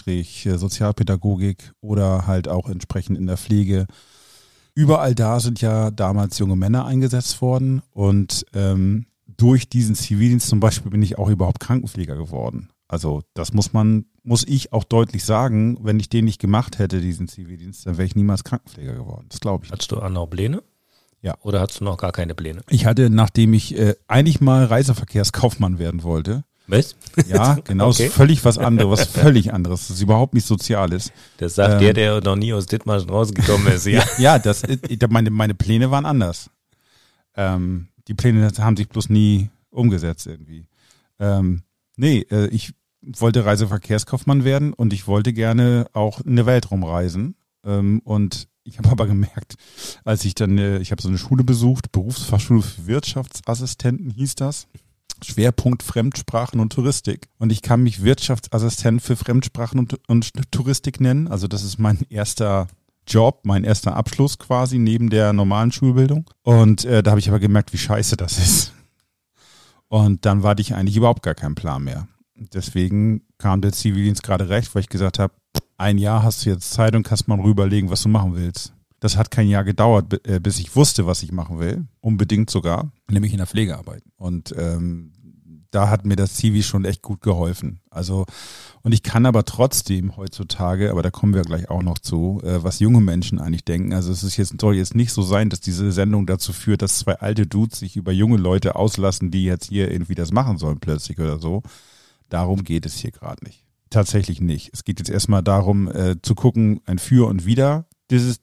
Sozialpädagogik oder halt auch entsprechend in der Pflege. Überall da sind ja damals junge Männer eingesetzt worden und durch diesen Zivildienst zum Beispiel bin ich auch überhaupt Krankenpfleger geworden. Also das muss ich auch deutlich sagen, wenn ich den nicht gemacht hätte, diesen Zivildienst, dann wäre ich niemals Krankenpfleger geworden. Das glaube ich. Hattest du auch noch Pläne? Ja. Oder hattest du noch gar keine Pläne? Ich hatte, nachdem ich eigentlich mal Reiseverkehrskaufmann werden wollte. Was? Ja, genau, Okay. ist völlig was anderes, das ist überhaupt nicht Soziales. Das sagt der noch nie aus Dithmarschen rausgekommen ist. Ja. Ja, meine Pläne waren anders. Die Pläne haben sich bloß nie umgesetzt irgendwie. Ich wollte Reiseverkehrskaufmann werden und ich wollte gerne auch in der Welt rumreisen. Und ich habe aber gemerkt, als ich dann, ich habe so eine Schule besucht, Berufsfachschule für Wirtschaftsassistenten hieß das. Schwerpunkt Fremdsprachen und Touristik. Und ich kann mich Wirtschaftsassistent für Fremdsprachen und Touristik nennen. Also das ist mein erster Job, mein erster Abschluss quasi neben der normalen Schulbildung. Und da habe ich aber gemerkt, wie scheiße das ist. Und dann hatte ich eigentlich überhaupt gar keinen Plan mehr. Deswegen kam der Zivildienst gerade recht, weil ich gesagt habe, 1 Jahr hast du jetzt Zeit und kannst mal rüberlegen, was du machen willst. Das hat kein Jahr gedauert, bis ich wusste, was ich machen will. Unbedingt sogar, nämlich in der Pflege arbeiten. Und da hat mir das Zivi schon echt gut geholfen. Also, und ich kann aber trotzdem heutzutage, aber da kommen wir gleich auch noch zu, was junge Menschen eigentlich denken. Also soll jetzt nicht so sein, dass diese Sendung dazu führt, dass 2 alte Dudes sich über junge Leute auslassen, die jetzt hier irgendwie das machen sollen plötzlich oder so. Darum geht es hier gerade nicht. Tatsächlich nicht. Es geht jetzt erstmal darum, zu gucken, ein Für und Wider dieses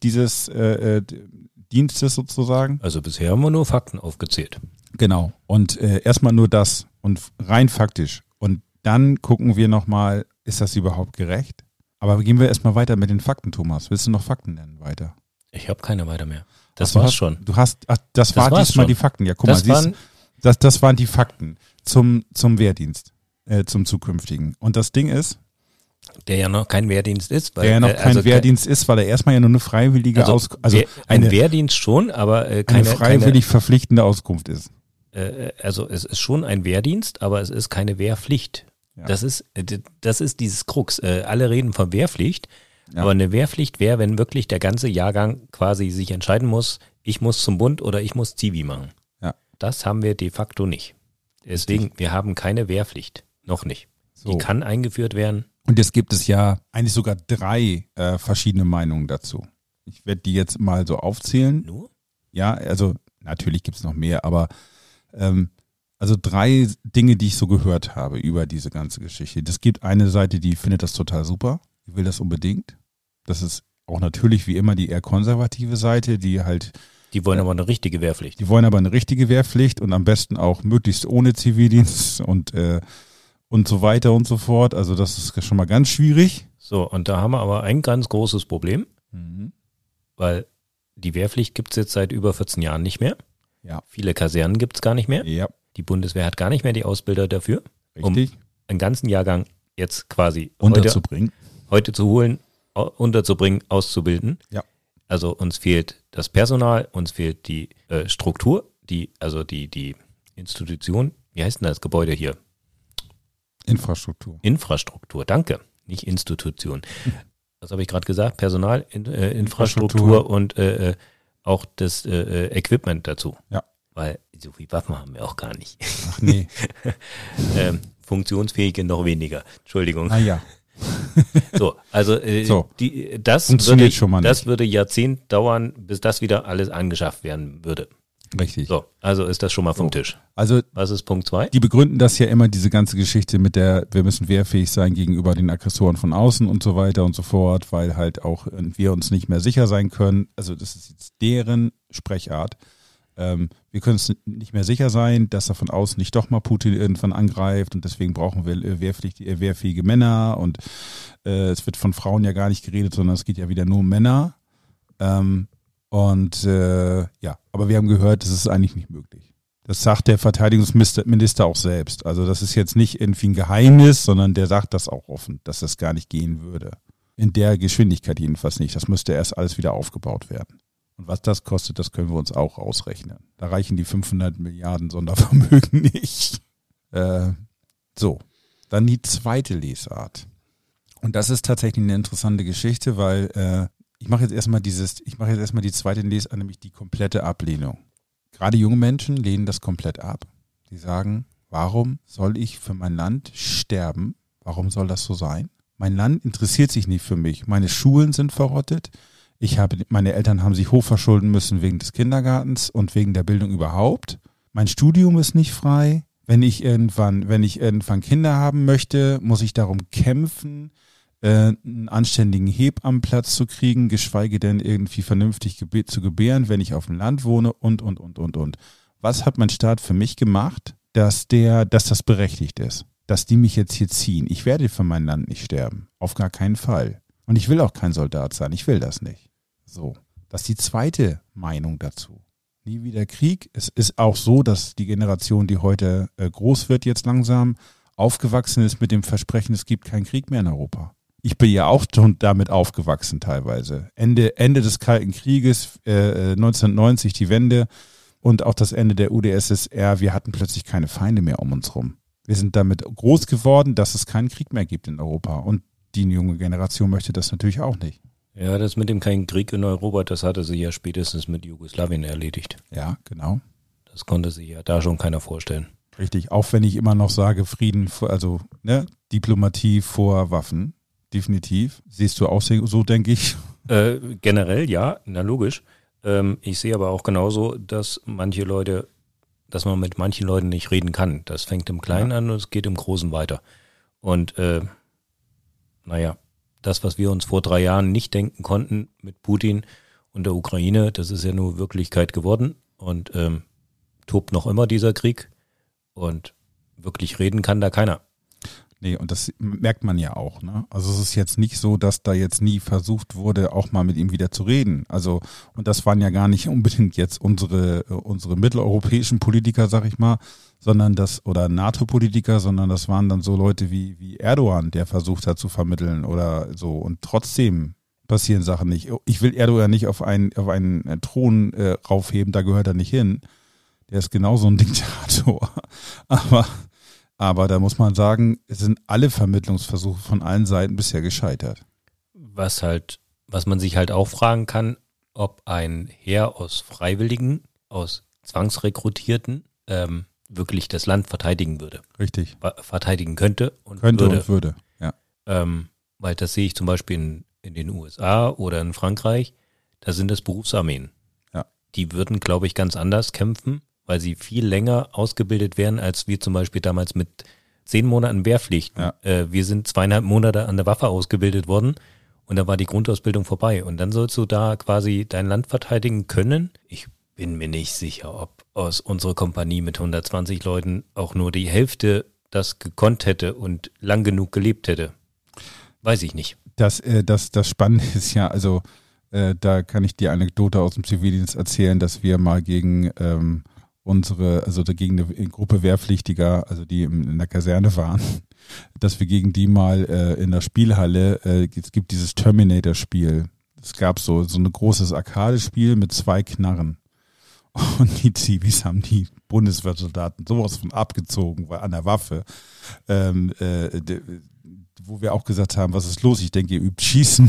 Dienstes sozusagen. Also bisher haben wir nur Fakten aufgezählt. Genau. Und erstmal nur das und rein faktisch. Und dann gucken wir nochmal, ist das überhaupt gerecht? Aber gehen wir erstmal weiter mit den Fakten, Thomas. Willst du noch Fakten nennen weiter? Ich habe keine weiter mehr. Das war's schon. Das war diesmal die Fakten. Ja, guck mal, das waren die Fakten zum Wehrdienst, zum zukünftigen. Und das Ding ist, der ja noch kein Wehrdienst ist. Weil, Wehrdienst ist, weil er erstmal ja nur eine freiwillige ein Wehrdienst schon, aber eine freiwillig verpflichtende Auskunft ist. Also es ist schon ein Wehrdienst, aber es ist keine Wehrpflicht. Ja. Das ist dieses Krux. Alle reden von Wehrpflicht, aber eine Wehrpflicht wäre, wenn wirklich der ganze Jahrgang quasi sich entscheiden muss, ich muss zum Bund oder ich muss Zivi machen. Ja. Das haben wir de facto nicht. Deswegen, wir haben keine Wehrpflicht. Noch nicht. So. Die kann eingeführt werden. Und jetzt gibt es ja eigentlich sogar 3 verschiedene Meinungen dazu. Ich werde die jetzt mal so aufzählen. Nur? Ja, also natürlich gibt es noch mehr, aber Also 3 Dinge, die ich so gehört habe über diese ganze Geschichte. Es gibt eine Seite, die findet das total super, die will das unbedingt. Das ist auch natürlich wie immer die eher konservative Seite, die halt... Die wollen aber eine richtige Wehrpflicht. Die wollen aber eine richtige Wehrpflicht und am besten auch möglichst ohne Zivildienst und so weiter und so fort. Also das ist schon mal ganz schwierig. So, und da haben wir aber ein ganz großes Problem, weil die Wehrpflicht gibt es jetzt seit über 14 Jahren nicht mehr. Ja. Viele Kasernen gibt es gar nicht mehr. Ja, Die Bundeswehr hat gar nicht mehr die Ausbilder dafür, richtig. um einen ganzen Jahrgang jetzt quasi Unterzubringen. heute zu holen, unterzubringen, auszubilden. Ja. Also uns fehlt das Personal, uns fehlt die Struktur, die Institution, wie heißt denn das Gebäude hier? Infrastruktur, danke, nicht Institution. Was habe ich gerade gesagt? Personal, Infrastruktur und auch das Equipment dazu. Ja. Weil so viel Waffen haben wir auch gar nicht. Ach nee. Funktionsfähige noch weniger. Entschuldigung. Naja. So, also So. das Funktioniert schon mal nicht. würde Jahrzehnt dauern, bis das wieder alles angeschafft werden würde. Richtig. So, also ist das schon mal vom Tisch. Also Was ist Punkt 2? die begründen das ja immer, diese ganze Geschichte mit der, wir müssen wehrfähig sein gegenüber den Aggressoren von außen und so weiter und so fort, weil halt auch wir uns nicht mehr sicher sein können. Also das ist jetzt deren Sprechart. Wir können uns nicht mehr sicher sein, dass er von außen nicht doch mal Putin irgendwann angreift und deswegen brauchen wir wehrfähige Männer und es wird von Frauen ja gar nicht geredet, sondern es geht ja wieder nur um Männer. Aber wir haben gehört, das ist eigentlich nicht möglich. Das sagt der Verteidigungsminister auch selbst. Also das ist jetzt nicht irgendwie ein Geheimnis, sondern der sagt das auch offen, dass das gar nicht gehen würde. In der Geschwindigkeit jedenfalls nicht. Das müsste erst alles wieder aufgebaut werden. Und was das kostet, das können wir uns auch ausrechnen. Da reichen die 500 Milliarden Sondervermögen nicht. Dann die zweite Lesart. Und das ist tatsächlich eine interessante Geschichte, weil ich mache jetzt erstmal die zweite Lesart, nämlich die komplette Ablehnung. Gerade junge Menschen lehnen das komplett ab. Die sagen, warum soll ich für mein Land sterben? Warum soll das so sein? Mein Land interessiert sich nicht für mich. Meine Schulen sind verrottet. Meine Eltern haben sich hochverschulden müssen wegen des Kindergartens und wegen der Bildung überhaupt. Mein Studium ist nicht frei. Wenn ich irgendwann Kinder haben möchte, muss ich darum kämpfen, einen anständigen Hebammenplatz zu kriegen, geschweige denn irgendwie vernünftig zu gebären, wenn ich auf dem Land wohne und. Was hat mein Staat für mich gemacht, dass das berechtigt ist? Dass die mich jetzt hier ziehen. Ich werde für mein Land nicht sterben. Auf gar keinen Fall. Und ich will auch kein Soldat sein. Ich will das nicht. So. Das ist die zweite Meinung dazu. Nie wieder Krieg. Es ist auch so, dass die Generation, die heute groß wird, jetzt langsam aufgewachsen ist mit dem Versprechen, es gibt keinen Krieg mehr in Europa. Ich bin ja auch schon damit aufgewachsen teilweise. Ende des Kalten Krieges, 1990 die Wende und auch das Ende der UdSSR. Wir hatten plötzlich keine Feinde mehr um uns rum. Wir sind damit groß geworden, dass es keinen Krieg mehr gibt in Europa. Und die junge Generation möchte das natürlich auch nicht. Ja, das mit dem keinen Krieg in Europa, das hatte sie ja spätestens mit Jugoslawien erledigt. Ja, genau. Das konnte sich ja da schon keiner vorstellen. Richtig, auch wenn ich immer noch sage, Frieden, Diplomatie vor Waffen. Definitiv. Siehst du auch so, denke ich? Generell ja, na logisch. Ich sehe aber auch genauso, dass man mit manchen Leuten nicht reden kann. Das fängt im Kleinen an und es geht im Großen weiter. Und das, was wir uns vor 3 Jahren nicht denken konnten mit Putin und der Ukraine, das ist ja nur Wirklichkeit geworden und tobt noch immer dieser Krieg und wirklich reden kann da keiner. Nee, und das merkt man ja auch, ne? Also es ist jetzt nicht so, dass da jetzt nie versucht wurde, auch mal mit ihm wieder zu reden. Also, und das waren ja gar nicht unbedingt jetzt unsere mitteleuropäischen Politiker, sag ich mal, oder NATO-Politiker, sondern das waren dann so Leute wie Erdogan, der versucht hat zu vermitteln oder so. Und trotzdem passieren Sachen nicht. Ich will Erdogan nicht auf einen Thron raufheben, da gehört er nicht hin. Der ist genauso ein Diktator. Aber da muss man sagen, es sind alle Vermittlungsversuche von allen Seiten bisher gescheitert. Was man sich halt auch fragen kann, ob ein Heer aus Freiwilligen, aus Zwangsrekrutierten, wirklich das Land verteidigen würde. Richtig. Verteidigen könnte und würde. Ja. Weil das sehe ich zum Beispiel in den USA oder in Frankreich, da sind es Berufsarmeen. Ja. Die würden, glaube ich, ganz anders kämpfen, weil sie viel länger ausgebildet werden, als wir zum Beispiel damals mit 10 Monaten Wehrpflicht. Ja. Wir sind 2,5 Monate an der Waffe ausgebildet worden und da war die Grundausbildung vorbei. Und dann sollst du da quasi dein Land verteidigen können. Ich bin mir nicht sicher, ob aus unserer Kompanie mit 120 Leuten auch nur die Hälfte das gekonnt hätte und lang genug gelebt hätte. Weiß ich nicht. Das Spannende ist ja, also da kann ich die Anekdote aus dem Zivildienst erzählen, dass wir mal gegen gegen eine Gruppe Wehrpflichtiger, also die in der Kaserne waren, dass wir gegen die mal in der Spielhalle, es gibt dieses Terminator-Spiel. Es gab so ein großes Arcade-Spiel mit 2 Knarren. Und die Zivis haben die Bundeswehrsoldaten sowas von abgezogen an der Waffe, wo wir auch gesagt haben, was ist los? Ich denke, ihr übt Schießen.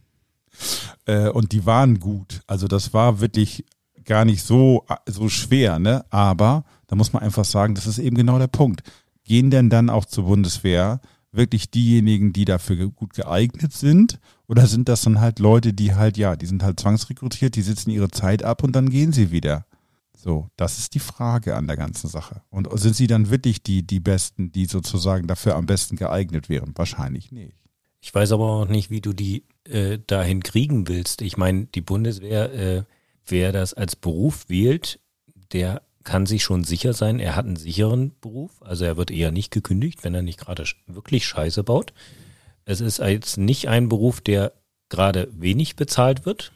Und die waren gut. Also das war wirklich gar nicht so schwer, ne? Aber da muss man einfach sagen, das ist eben genau der Punkt. Gehen denn dann auch zur Bundeswehr wirklich diejenigen, die dafür gut geeignet sind? Oder sind das dann halt Leute, die sind halt zwangsrekrutiert, die sitzen ihre Zeit ab und dann gehen sie wieder? So, das ist die Frage an der ganzen Sache. Und sind sie dann wirklich die Besten, die sozusagen dafür am besten geeignet wären? Wahrscheinlich nicht. Ich weiß aber auch nicht, wie du die dahin kriegen willst. Ich meine, die Bundeswehr, wer das als Beruf wählt, der kann sich schon sicher sein, er hat einen sicheren Beruf. Also er wird eher nicht gekündigt, wenn er nicht gerade wirklich Scheiße baut. Es ist jetzt nicht ein Beruf, der gerade wenig bezahlt wird.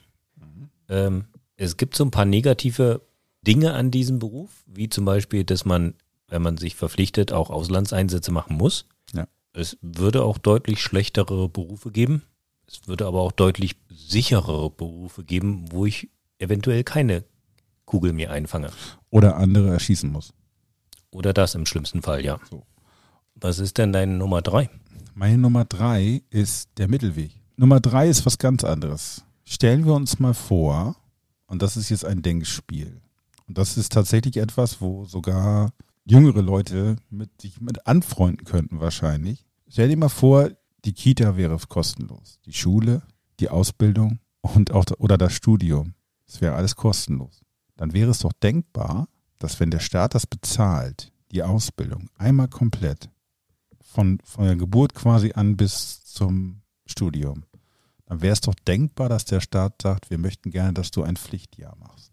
Es gibt so ein paar negative Dinge an diesem Beruf, wie zum Beispiel, dass man, wenn man sich verpflichtet, auch Auslandseinsätze machen muss. Ja. Es würde auch deutlich schlechtere Berufe geben. Es würde aber auch deutlich sicherere Berufe geben, wo ich eventuell keine Kugel mir einfange. Oder andere erschießen muss. Oder das im schlimmsten Fall, ja. So. Was ist denn deine Nummer 3? Meine Nummer 3 ist der Mittelweg. Nummer 3 ist was ganz anderes. Stellen wir uns mal vor, und das ist jetzt ein Denkspiel. Und das ist tatsächlich etwas, wo sogar jüngere Leute sich mit anfreunden könnten wahrscheinlich. Stell dir mal vor, die Kita wäre kostenlos. Die Schule, die Ausbildung und auch oder das Studium. Das wäre alles kostenlos. Dann wäre es doch denkbar, dass wenn der Staat das bezahlt, die Ausbildung einmal komplett, von der Geburt quasi an bis zum Studium, dann wäre es doch denkbar, dass der Staat sagt, wir möchten gerne, dass du ein Pflichtjahr machst.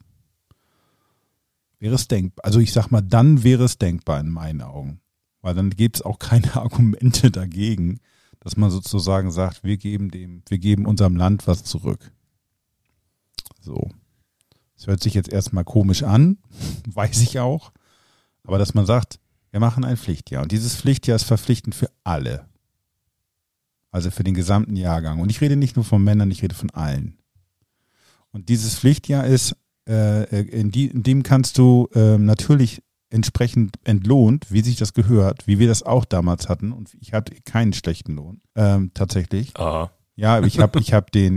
Wäre es denkbar. Also ich sag mal, dann wäre es denkbar in meinen Augen. Weil dann gibt es auch keine Argumente dagegen, dass man sozusagen sagt, wir geben unserem Land was zurück. So. Das hört sich jetzt erstmal komisch an, weiß ich auch. Aber dass man sagt, wir machen ein Pflichtjahr. Und dieses Pflichtjahr ist verpflichtend für alle. Also für den gesamten Jahrgang. Und ich rede nicht nur von Männern, ich rede von allen. Und dieses Pflichtjahr ist, in dem kannst du natürlich entsprechend entlohnt, wie sich das gehört, wie wir das auch damals hatten. Und ich hatte keinen schlechten Lohn, tatsächlich. Aha. Ja, ich hab die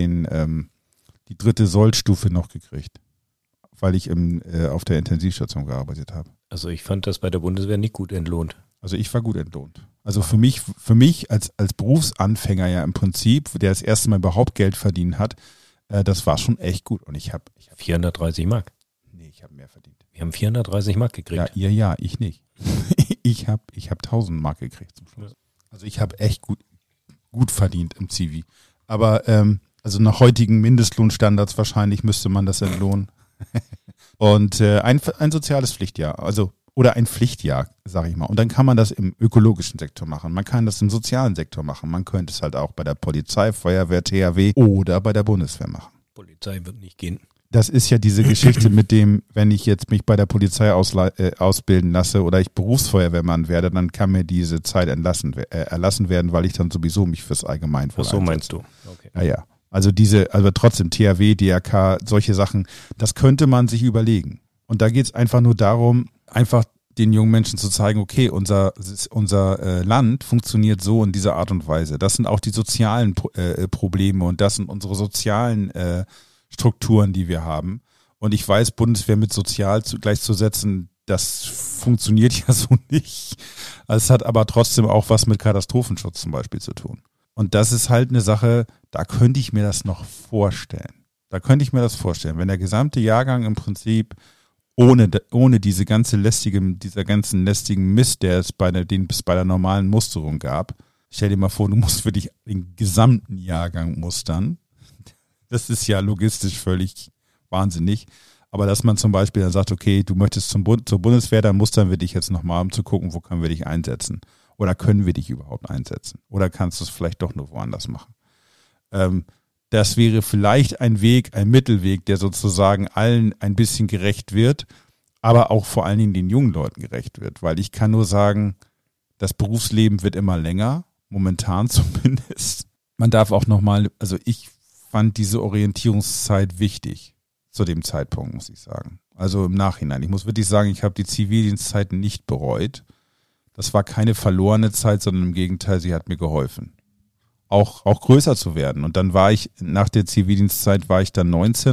3. Sollstufe noch gekriegt, weil ich auf der Intensivstation gearbeitet habe. Also ich fand das bei der Bundeswehr nicht gut entlohnt. Also ich war gut entlohnt. Also für mich als Berufsanfänger ja im Prinzip, der das erste Mal überhaupt Geld verdient hat, das war schon echt gut. Und ich habe 430 Mark. Nee, ich habe mehr verdient. Wir haben 430 Mark gekriegt. Ja, ich nicht. ich hab 1000 Mark gekriegt zum Schluss. Also ich habe echt gut verdient im Zivi. Aber also nach heutigen Mindestlohnstandards wahrscheinlich müsste man das entlohnen. Und ein soziales Pflichtjahr, also oder ein Pflichtjahr, sage ich mal. Und dann kann man das im ökologischen Sektor machen. Man kann das im sozialen Sektor machen. Man könnte es halt auch bei der Polizei, Feuerwehr, THW oder bei der Bundeswehr machen. Polizei wird nicht gehen. Das ist ja diese Geschichte mit dem, wenn ich jetzt mich bei der Polizei ausbilden lasse oder ich Berufsfeuerwehrmann werde, dann kann mir diese Zeit erlassen werden, weil ich dann sowieso mich fürs Allgemeinwohl Ach so meinst du. Okay. Ja. Also aber trotzdem THW, DRK, solche Sachen, das könnte man sich überlegen. Und da geht es einfach nur darum, einfach den jungen Menschen zu zeigen, okay, unser Land funktioniert so in dieser Art und Weise. Das sind auch die sozialen Probleme und das sind unsere sozialen Strukturen, die wir haben. Und ich weiß, Bundeswehr mit sozial gleichzusetzen, das funktioniert ja so nicht. Es hat aber trotzdem auch was mit Katastrophenschutz zum Beispiel zu tun. Und das ist halt eine Sache, da könnte ich mir das noch vorstellen. Wenn der gesamte Jahrgang im Prinzip ohne dieser ganzen lästigen Mist, den es bei der normalen Musterung gab. Stell dir mal vor, du musst für dich den gesamten Jahrgang mustern. Das ist ja logistisch völlig wahnsinnig. Aber dass man zum Beispiel dann sagt, okay, du möchtest zur Bundeswehr, dann mustern wir dich jetzt nochmal, um zu gucken, wo können wir dich einsetzen. Oder können wir dich überhaupt einsetzen? Oder kannst du es vielleicht doch nur woanders machen? Das wäre vielleicht ein Mittelweg, der sozusagen allen ein bisschen gerecht wird, aber auch vor allen Dingen den jungen Leuten gerecht wird. Weil ich kann nur sagen, das Berufsleben wird immer länger, momentan zumindest. Man darf auch nochmal, also ich fand diese Orientierungszeit wichtig zu dem Zeitpunkt, muss ich sagen. Also im Nachhinein. Ich muss wirklich sagen, ich habe die Zivildienstzeit nicht bereut. Das war keine verlorene Zeit, sondern im Gegenteil, sie hat mir geholfen. Auch größer zu werden. Und dann nach der Zivildienstzeit war ich dann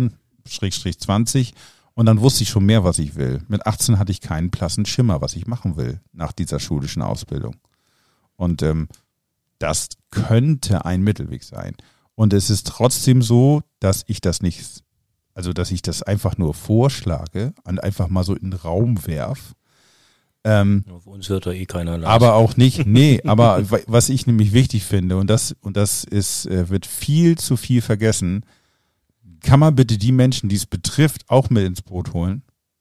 19/20 und dann wusste ich schon mehr, was ich will. Mit 18 hatte ich keinen blassen Schimmer, was ich machen will nach dieser schulischen Ausbildung. Und das könnte ein Mittelweg sein. Und es ist trotzdem so, dass ich das einfach nur vorschlage und einfach mal so in den Raum werf. Auf uns hört doch eh keiner nach. Aber auch nicht, aber was ich nämlich wichtig finde, und das wird viel zu viel vergessen, kann man bitte die Menschen, die es betrifft, auch mit ins Boot holen?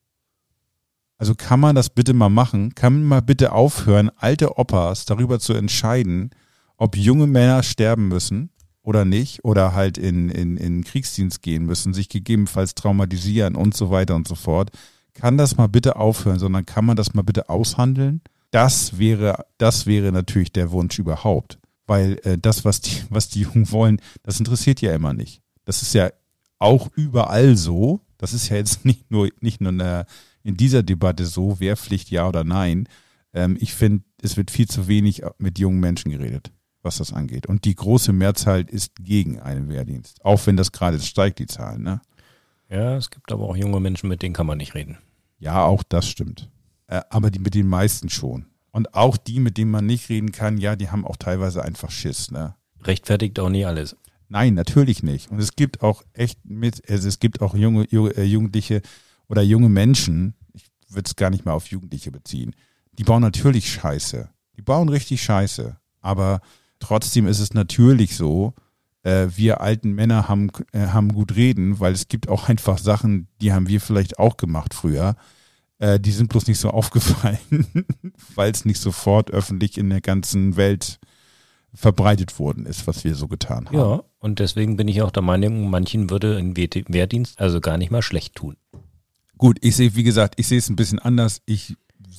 Also kann man das bitte mal machen? Kann man mal bitte aufhören, alte Opas darüber zu entscheiden, ob junge Männer sterben müssen oder nicht, oder halt in Kriegsdienst gehen müssen, sich gegebenenfalls traumatisieren und so weiter und so fort. Kann das mal bitte aufhören, sondern kann man das mal bitte aushandeln? Das wäre natürlich der Wunsch überhaupt. Weil das, was die Jungen wollen, das interessiert ja immer nicht. Das ist ja auch überall so. Das ist ja jetzt nicht nur in dieser Debatte so, Wehrpflicht ja oder nein. Ich finde, es wird viel zu wenig mit jungen Menschen geredet, was das angeht. Und die große Mehrzahl ist gegen einen Wehrdienst. Auch wenn das gerade steigt, die Zahlen, ne? Ja, es gibt aber auch junge Menschen, mit denen kann man nicht reden. Ja, auch das stimmt. Aber mit den meisten schon. Und auch die, mit denen man nicht reden kann, ja, die haben auch teilweise einfach Schiss, ne? Rechtfertigt auch nie alles. Nein, natürlich nicht. Und es gibt auch es gibt auch Jugendliche oder junge Menschen, ich würde es gar nicht mal auf Jugendliche beziehen, die bauen natürlich Scheiße. Die bauen richtig Scheiße. Aber trotzdem ist es natürlich so, wir alten Männer haben gut reden, weil es gibt auch einfach Sachen, die haben wir vielleicht auch gemacht früher. Die sind bloß nicht so aufgefallen, weil es nicht sofort öffentlich in der ganzen Welt verbreitet worden ist, was wir so getan haben. Ja, und deswegen bin ich auch der Meinung, manchen würde ein Wehrdienst also gar nicht mal schlecht tun. Gut, ich sehe es ein bisschen anders. Ich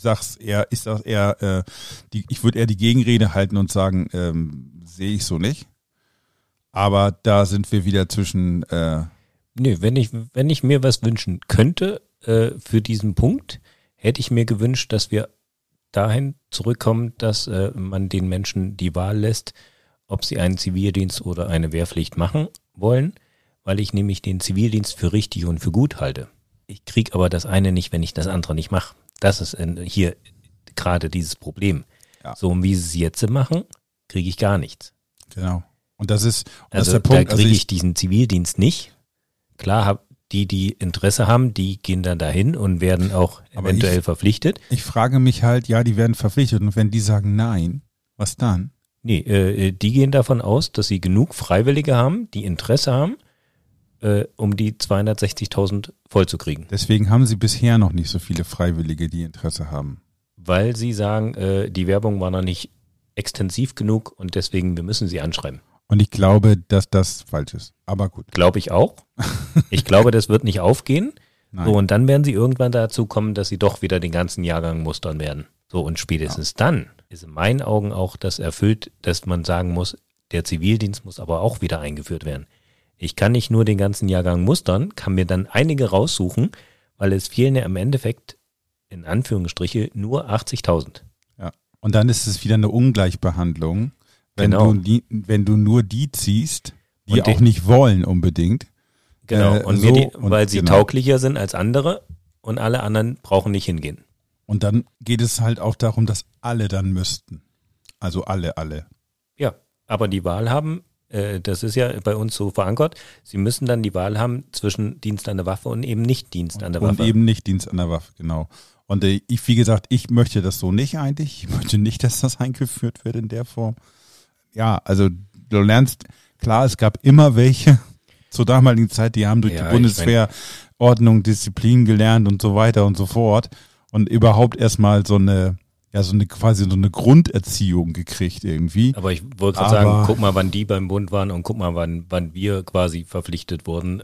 würde eher die Gegenrede halten und sagen, sehe ich so nicht. Aber da sind wir wieder zwischen. Nö, wenn ich mir was wünschen könnte für diesen Punkt, hätte ich mir gewünscht, dass wir dahin zurückkommen, dass man den Menschen die Wahl lässt, ob sie einen Zivildienst oder eine Wehrpflicht machen wollen, weil ich nämlich den Zivildienst für richtig und für gut halte. Ich kriege aber das eine nicht, wenn ich das andere nicht mache. Das ist hier gerade dieses Problem. Ja. So, und wie sie es jetzt machen, kriege ich gar nichts. Genau. Und das ist Also der Punkt. da kriege ich diesen Zivildienst nicht. Klar, die Interesse haben, die gehen dann dahin und werden auch eventuell verpflichtet. Ich frage mich halt, ja, die werden verpflichtet. Und wenn die sagen nein, was dann? Nee, die gehen davon aus, dass sie genug Freiwillige haben, die Interesse haben, um die 260.000 vollzukriegen. Deswegen haben sie bisher noch nicht so viele Freiwillige, die Interesse haben. Weil sie sagen, die Werbung war noch nicht extensiv genug und deswegen, wir müssen sie anschreiben. Und ich glaube, dass das falsch ist. Aber gut. Glaube ich auch. Ich glaube, das wird nicht aufgehen. Nein. So, und dann werden sie irgendwann dazu kommen, dass sie doch wieder den ganzen Jahrgang mustern werden. So, und spätestens dann ist in meinen Augen auch das erfüllt, dass man sagen muss, der Zivildienst muss aber auch wieder eingeführt werden. Ich kann nicht nur den ganzen Jahrgang mustern, kann mir dann einige raussuchen, weil es fehlen ja im Endeffekt, in Anführungsstriche, nur 80.000. Ja. Und dann ist es wieder eine Ungleichbehandlung, wenn du nur die ziehst, die auch nicht wollen unbedingt. Genau, weil sie genau. tauglicher sind als andere und alle anderen brauchen nicht hingehen. Und dann geht es halt auch darum, dass alle dann müssten. Also alle. Ja, aber die Wahl haben Das ist ja bei uns so verankert. Sie müssen dann die Wahl haben zwischen Dienst an der Waffe und eben nicht Dienst an der Waffe. Und eben nicht Dienst an der Waffe, genau. Und ich, wie gesagt, ich möchte das so nicht eigentlich. Ich möchte nicht, dass das eingeführt wird in der Form. Ja, also du lernst, klar, es gab immer welche zur damaligen Zeit, die haben durch die Bundeswehr Ordnung, Disziplin gelernt und so weiter und so fort. Und überhaupt erstmal so eine quasi so eine Grunderziehung gekriegt irgendwie. Aber ich wollte gerade sagen, guck mal, wann die beim Bund waren und guck mal, wann wir quasi verpflichtet wurden.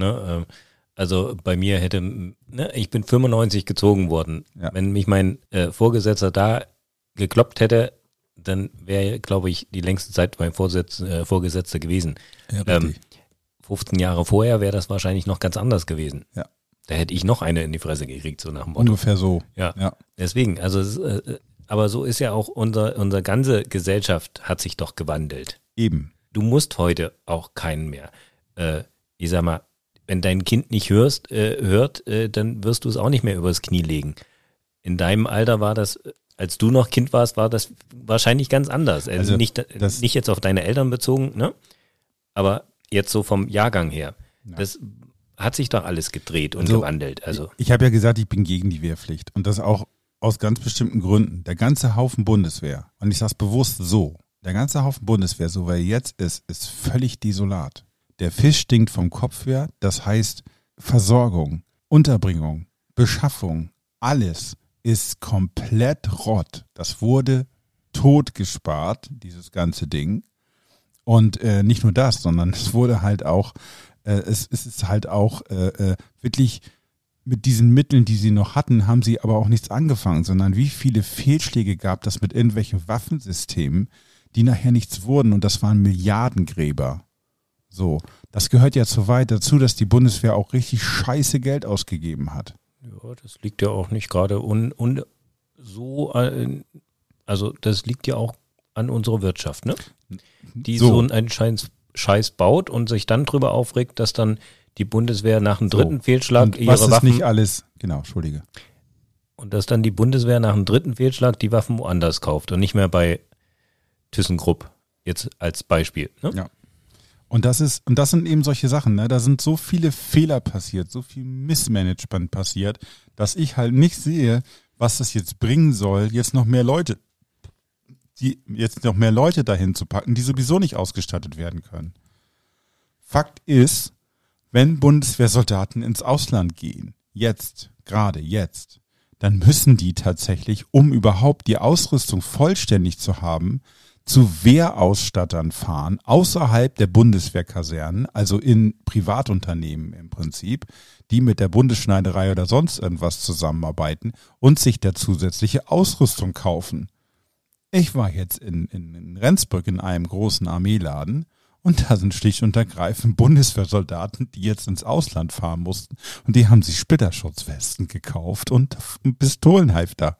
Also bei mir ich bin 95 gezogen worden. Ja. Wenn mich mein Vorgesetzter da gekloppt hätte, dann wäre, glaube ich, die längste Zeit mein Vorgesetzter gewesen. Ja, 15 Jahre vorher wäre das wahrscheinlich noch ganz anders gewesen. Ja. Da hätte ich noch eine in die Fresse gekriegt, so nach dem Motto. Ungefähr so. Ja. Deswegen, also aber so ist ja auch unsere ganze Gesellschaft hat sich doch gewandelt. Eben. Du musst heute auch keinen mehr. Ich sag mal, wenn dein Kind nicht hört, dann wirst du es auch nicht mehr übers Knie legen. In deinem Alter war das, als du noch Kind warst, war das wahrscheinlich ganz anders. Also nicht jetzt auf deine Eltern bezogen, ne? Aber jetzt so vom Jahrgang her. Ja. Das hat sich doch alles gedreht und gewandelt. Also ich habe ja gesagt, ich bin gegen die Wehrpflicht. Und das auch aus ganz bestimmten Gründen. Der ganze Haufen Bundeswehr, und ich sage es bewusst so, der ganze Haufen Bundeswehr, so wie er jetzt ist völlig desolat. Der Fisch stinkt vom Kopf her, das heißt Versorgung, Unterbringung, Beschaffung, alles ist komplett Rott. Das wurde totgespart, dieses ganze Ding. Und nicht nur das, sondern es wurde halt auch, es ist halt auch wirklich mit diesen Mitteln, die sie noch hatten, haben sie aber auch nichts angefangen, sondern wie viele Fehlschläge gab das mit irgendwelchen Waffensystemen, die nachher nichts wurden, und das waren Milliardengräber. So, das gehört ja so weit dazu, dass die Bundeswehr auch richtig scheiße Geld ausgegeben hat. Ja, das liegt ja auch nicht gerade also das liegt ja auch an unserer Wirtschaft, ne? Die so einen Scheiß baut und sich dann drüber aufregt, dass dann die Bundeswehr nach dem dritten Fehlschlag ihre was ist Waffen... nicht alles, genau, Entschuldige. Und dass dann die Bundeswehr nach dem dritten Fehlschlag die Waffen woanders kauft und nicht mehr bei ThyssenKrupp, jetzt als Beispiel. Ne? Ja. Und das sind eben solche Sachen, ne? Da sind so viele Fehler passiert, so viel Missmanagement passiert, dass ich halt nicht sehe, was das jetzt bringen soll, jetzt noch mehr Leute dahin zu packen, die sowieso nicht ausgestattet werden können. Fakt ist, wenn Bundeswehrsoldaten ins Ausland gehen, gerade jetzt, dann müssen die tatsächlich, um überhaupt die Ausrüstung vollständig zu haben, zu Wehrausstattern fahren, außerhalb der Bundeswehrkasernen, also in Privatunternehmen im Prinzip, die mit der Bundesschneiderei oder sonst irgendwas zusammenarbeiten und sich da zusätzliche Ausrüstung kaufen. Ich war jetzt in Rendsburg in einem großen Armeeladen und da sind schlicht und ergreifend Bundeswehrsoldaten, die jetzt ins Ausland fahren mussten, und die haben sich Splitterschutzwesten gekauft und Pistolenhalfter.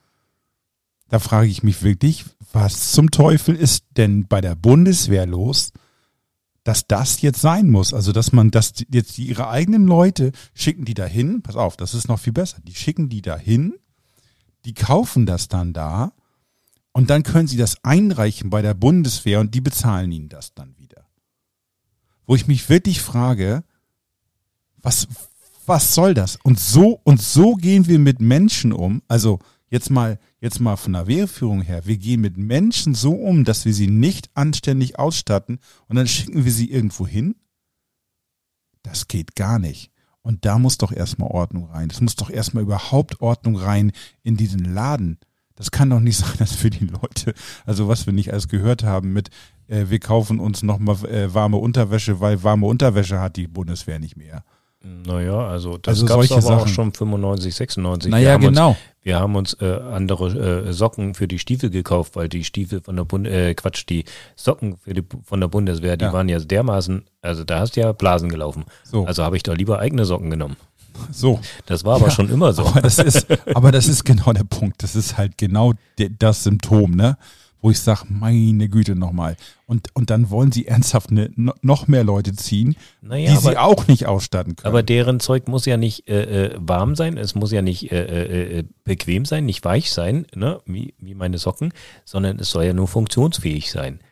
Da frage ich mich wirklich, was zum Teufel ist denn bei der Bundeswehr los, dass das jetzt sein muss? Also, dass jetzt ihre eigenen Leute schicken die dahin, pass auf, das ist noch viel besser, die schicken die dahin, die kaufen das dann da und dann können sie das einreichen bei der Bundeswehr und die bezahlen ihnen das dann wieder. Wo ich mich wirklich frage, was soll das? Und so gehen wir mit Menschen um, also jetzt mal von der Wehrführung her, wir gehen mit Menschen so um, dass wir sie nicht anständig ausstatten und dann schicken wir sie irgendwo hin? Das geht gar nicht. Und da muss doch erstmal Ordnung rein. Es muss doch erstmal überhaupt Ordnung rein in diesen Laden. Das kann doch nicht sein, dass für die Leute, also was wir nicht alles gehört haben mit, wir kaufen uns nochmal warme Unterwäsche, weil warme Unterwäsche hat die Bundeswehr nicht mehr. Naja, also das gab es aber Sachen auch schon 95, 96. Naja, genau. Wir haben uns andere Socken für die Stiefel gekauft, weil die Stiefel von der die Socken von der Bundeswehr, die waren ja dermaßen, also da hast du ja Blasen gelaufen. So. Also habe ich da lieber eigene Socken genommen. So. Das war aber schon immer so. Aber das ist genau der Punkt. Das ist halt genau das Symptom, ne? Wo ich sage, meine Güte nochmal. Und dann wollen sie ernsthaft noch mehr Leute ziehen, die sie auch nicht ausstatten können. Aber deren Zeug muss ja nicht warm sein, es muss ja nicht bequem sein, nicht weich sein, ne? wie meine Socken, sondern es soll ja nur funktionsfähig sein.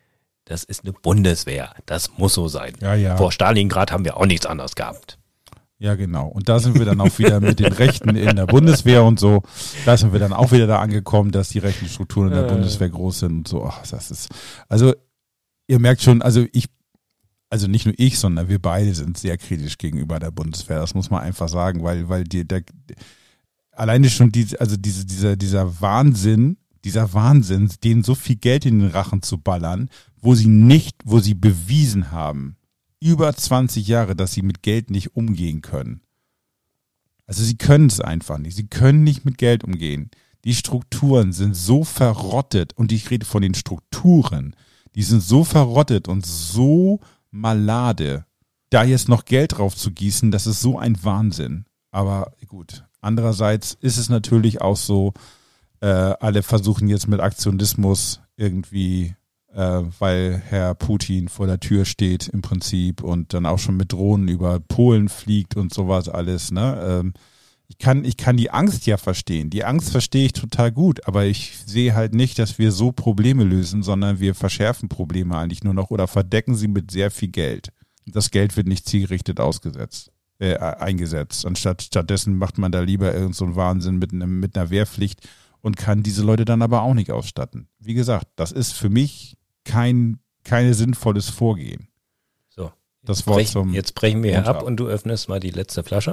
das ist eine Bundeswehr. Das muss so sein. Ja, ja. Vor Stalingrad haben wir auch nichts anderes gehabt. Ja, genau. Und da sind wir dann auch wieder mit den Rechten in der Bundeswehr und so. Da sind wir dann auch wieder da angekommen, dass die rechten Strukturen in der Bundeswehr groß sind und so. Ach, das ist, also ihr merkt schon, also nicht nur ich, sondern wir beide sind sehr kritisch gegenüber der Bundeswehr. Das muss man einfach sagen, weil alleine schon dieser Wahnsinn, denen so viel Geld in den Rachen zu ballern, wo sie bewiesen haben, über 20 Jahre, dass sie mit Geld nicht umgehen können. Also sie können es einfach nicht. Sie können nicht mit Geld umgehen. Die Strukturen sind so verrottet und ich rede von den Strukturen, die sind so verrottet und so malade. Da jetzt noch Geld drauf zu gießen, das ist so ein Wahnsinn. Aber gut, andererseits ist es natürlich auch so, alle versuchen jetzt mit Aktionismus irgendwie, weil Herr Putin vor der Tür steht im Prinzip und dann auch schon mit Drohnen über Polen fliegt und sowas alles. Ne? Ich kann die Angst ja verstehen. Die Angst verstehe ich total gut, aber ich sehe halt nicht, dass wir so Probleme lösen, sondern wir verschärfen Probleme eigentlich nur noch oder verdecken sie mit sehr viel Geld. Das Geld wird nicht zielgerichtet eingesetzt. Stattdessen macht man da lieber irgend so einen Wahnsinn mit einer Wehrpflicht und kann diese Leute dann aber auch nicht ausstatten. Wie gesagt, das ist für mich kein sinnvolles Vorgehen. So, Das Wort jetzt brechen wir hier Montag. ab und du öffnest mal die letzte Flasche.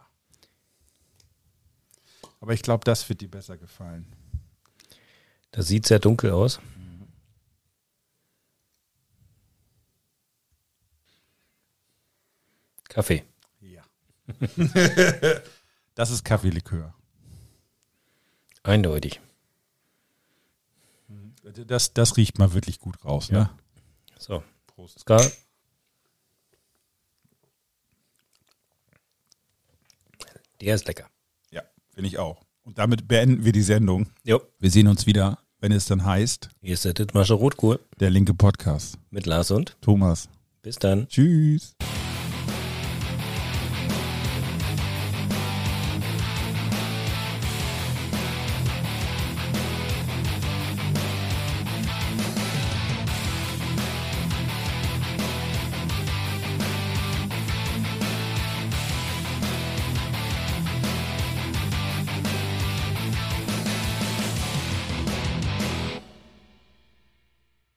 Aber ich glaube, das wird dir besser gefallen. Das sieht sehr dunkel aus. Kaffee. Ja. Das ist Kaffeelikör. Eindeutig. Das riecht mal wirklich gut raus, ne? So, Prost. Ska. Der ist lecker. Ja, finde ich auch. Und damit beenden wir die Sendung. Jo. Wir sehen uns wieder, wenn es dann heißt, Hier ist der Dittmarscher Rotkohl der linke Podcast. mit Lars und Thomas. bis dann. Tschüss.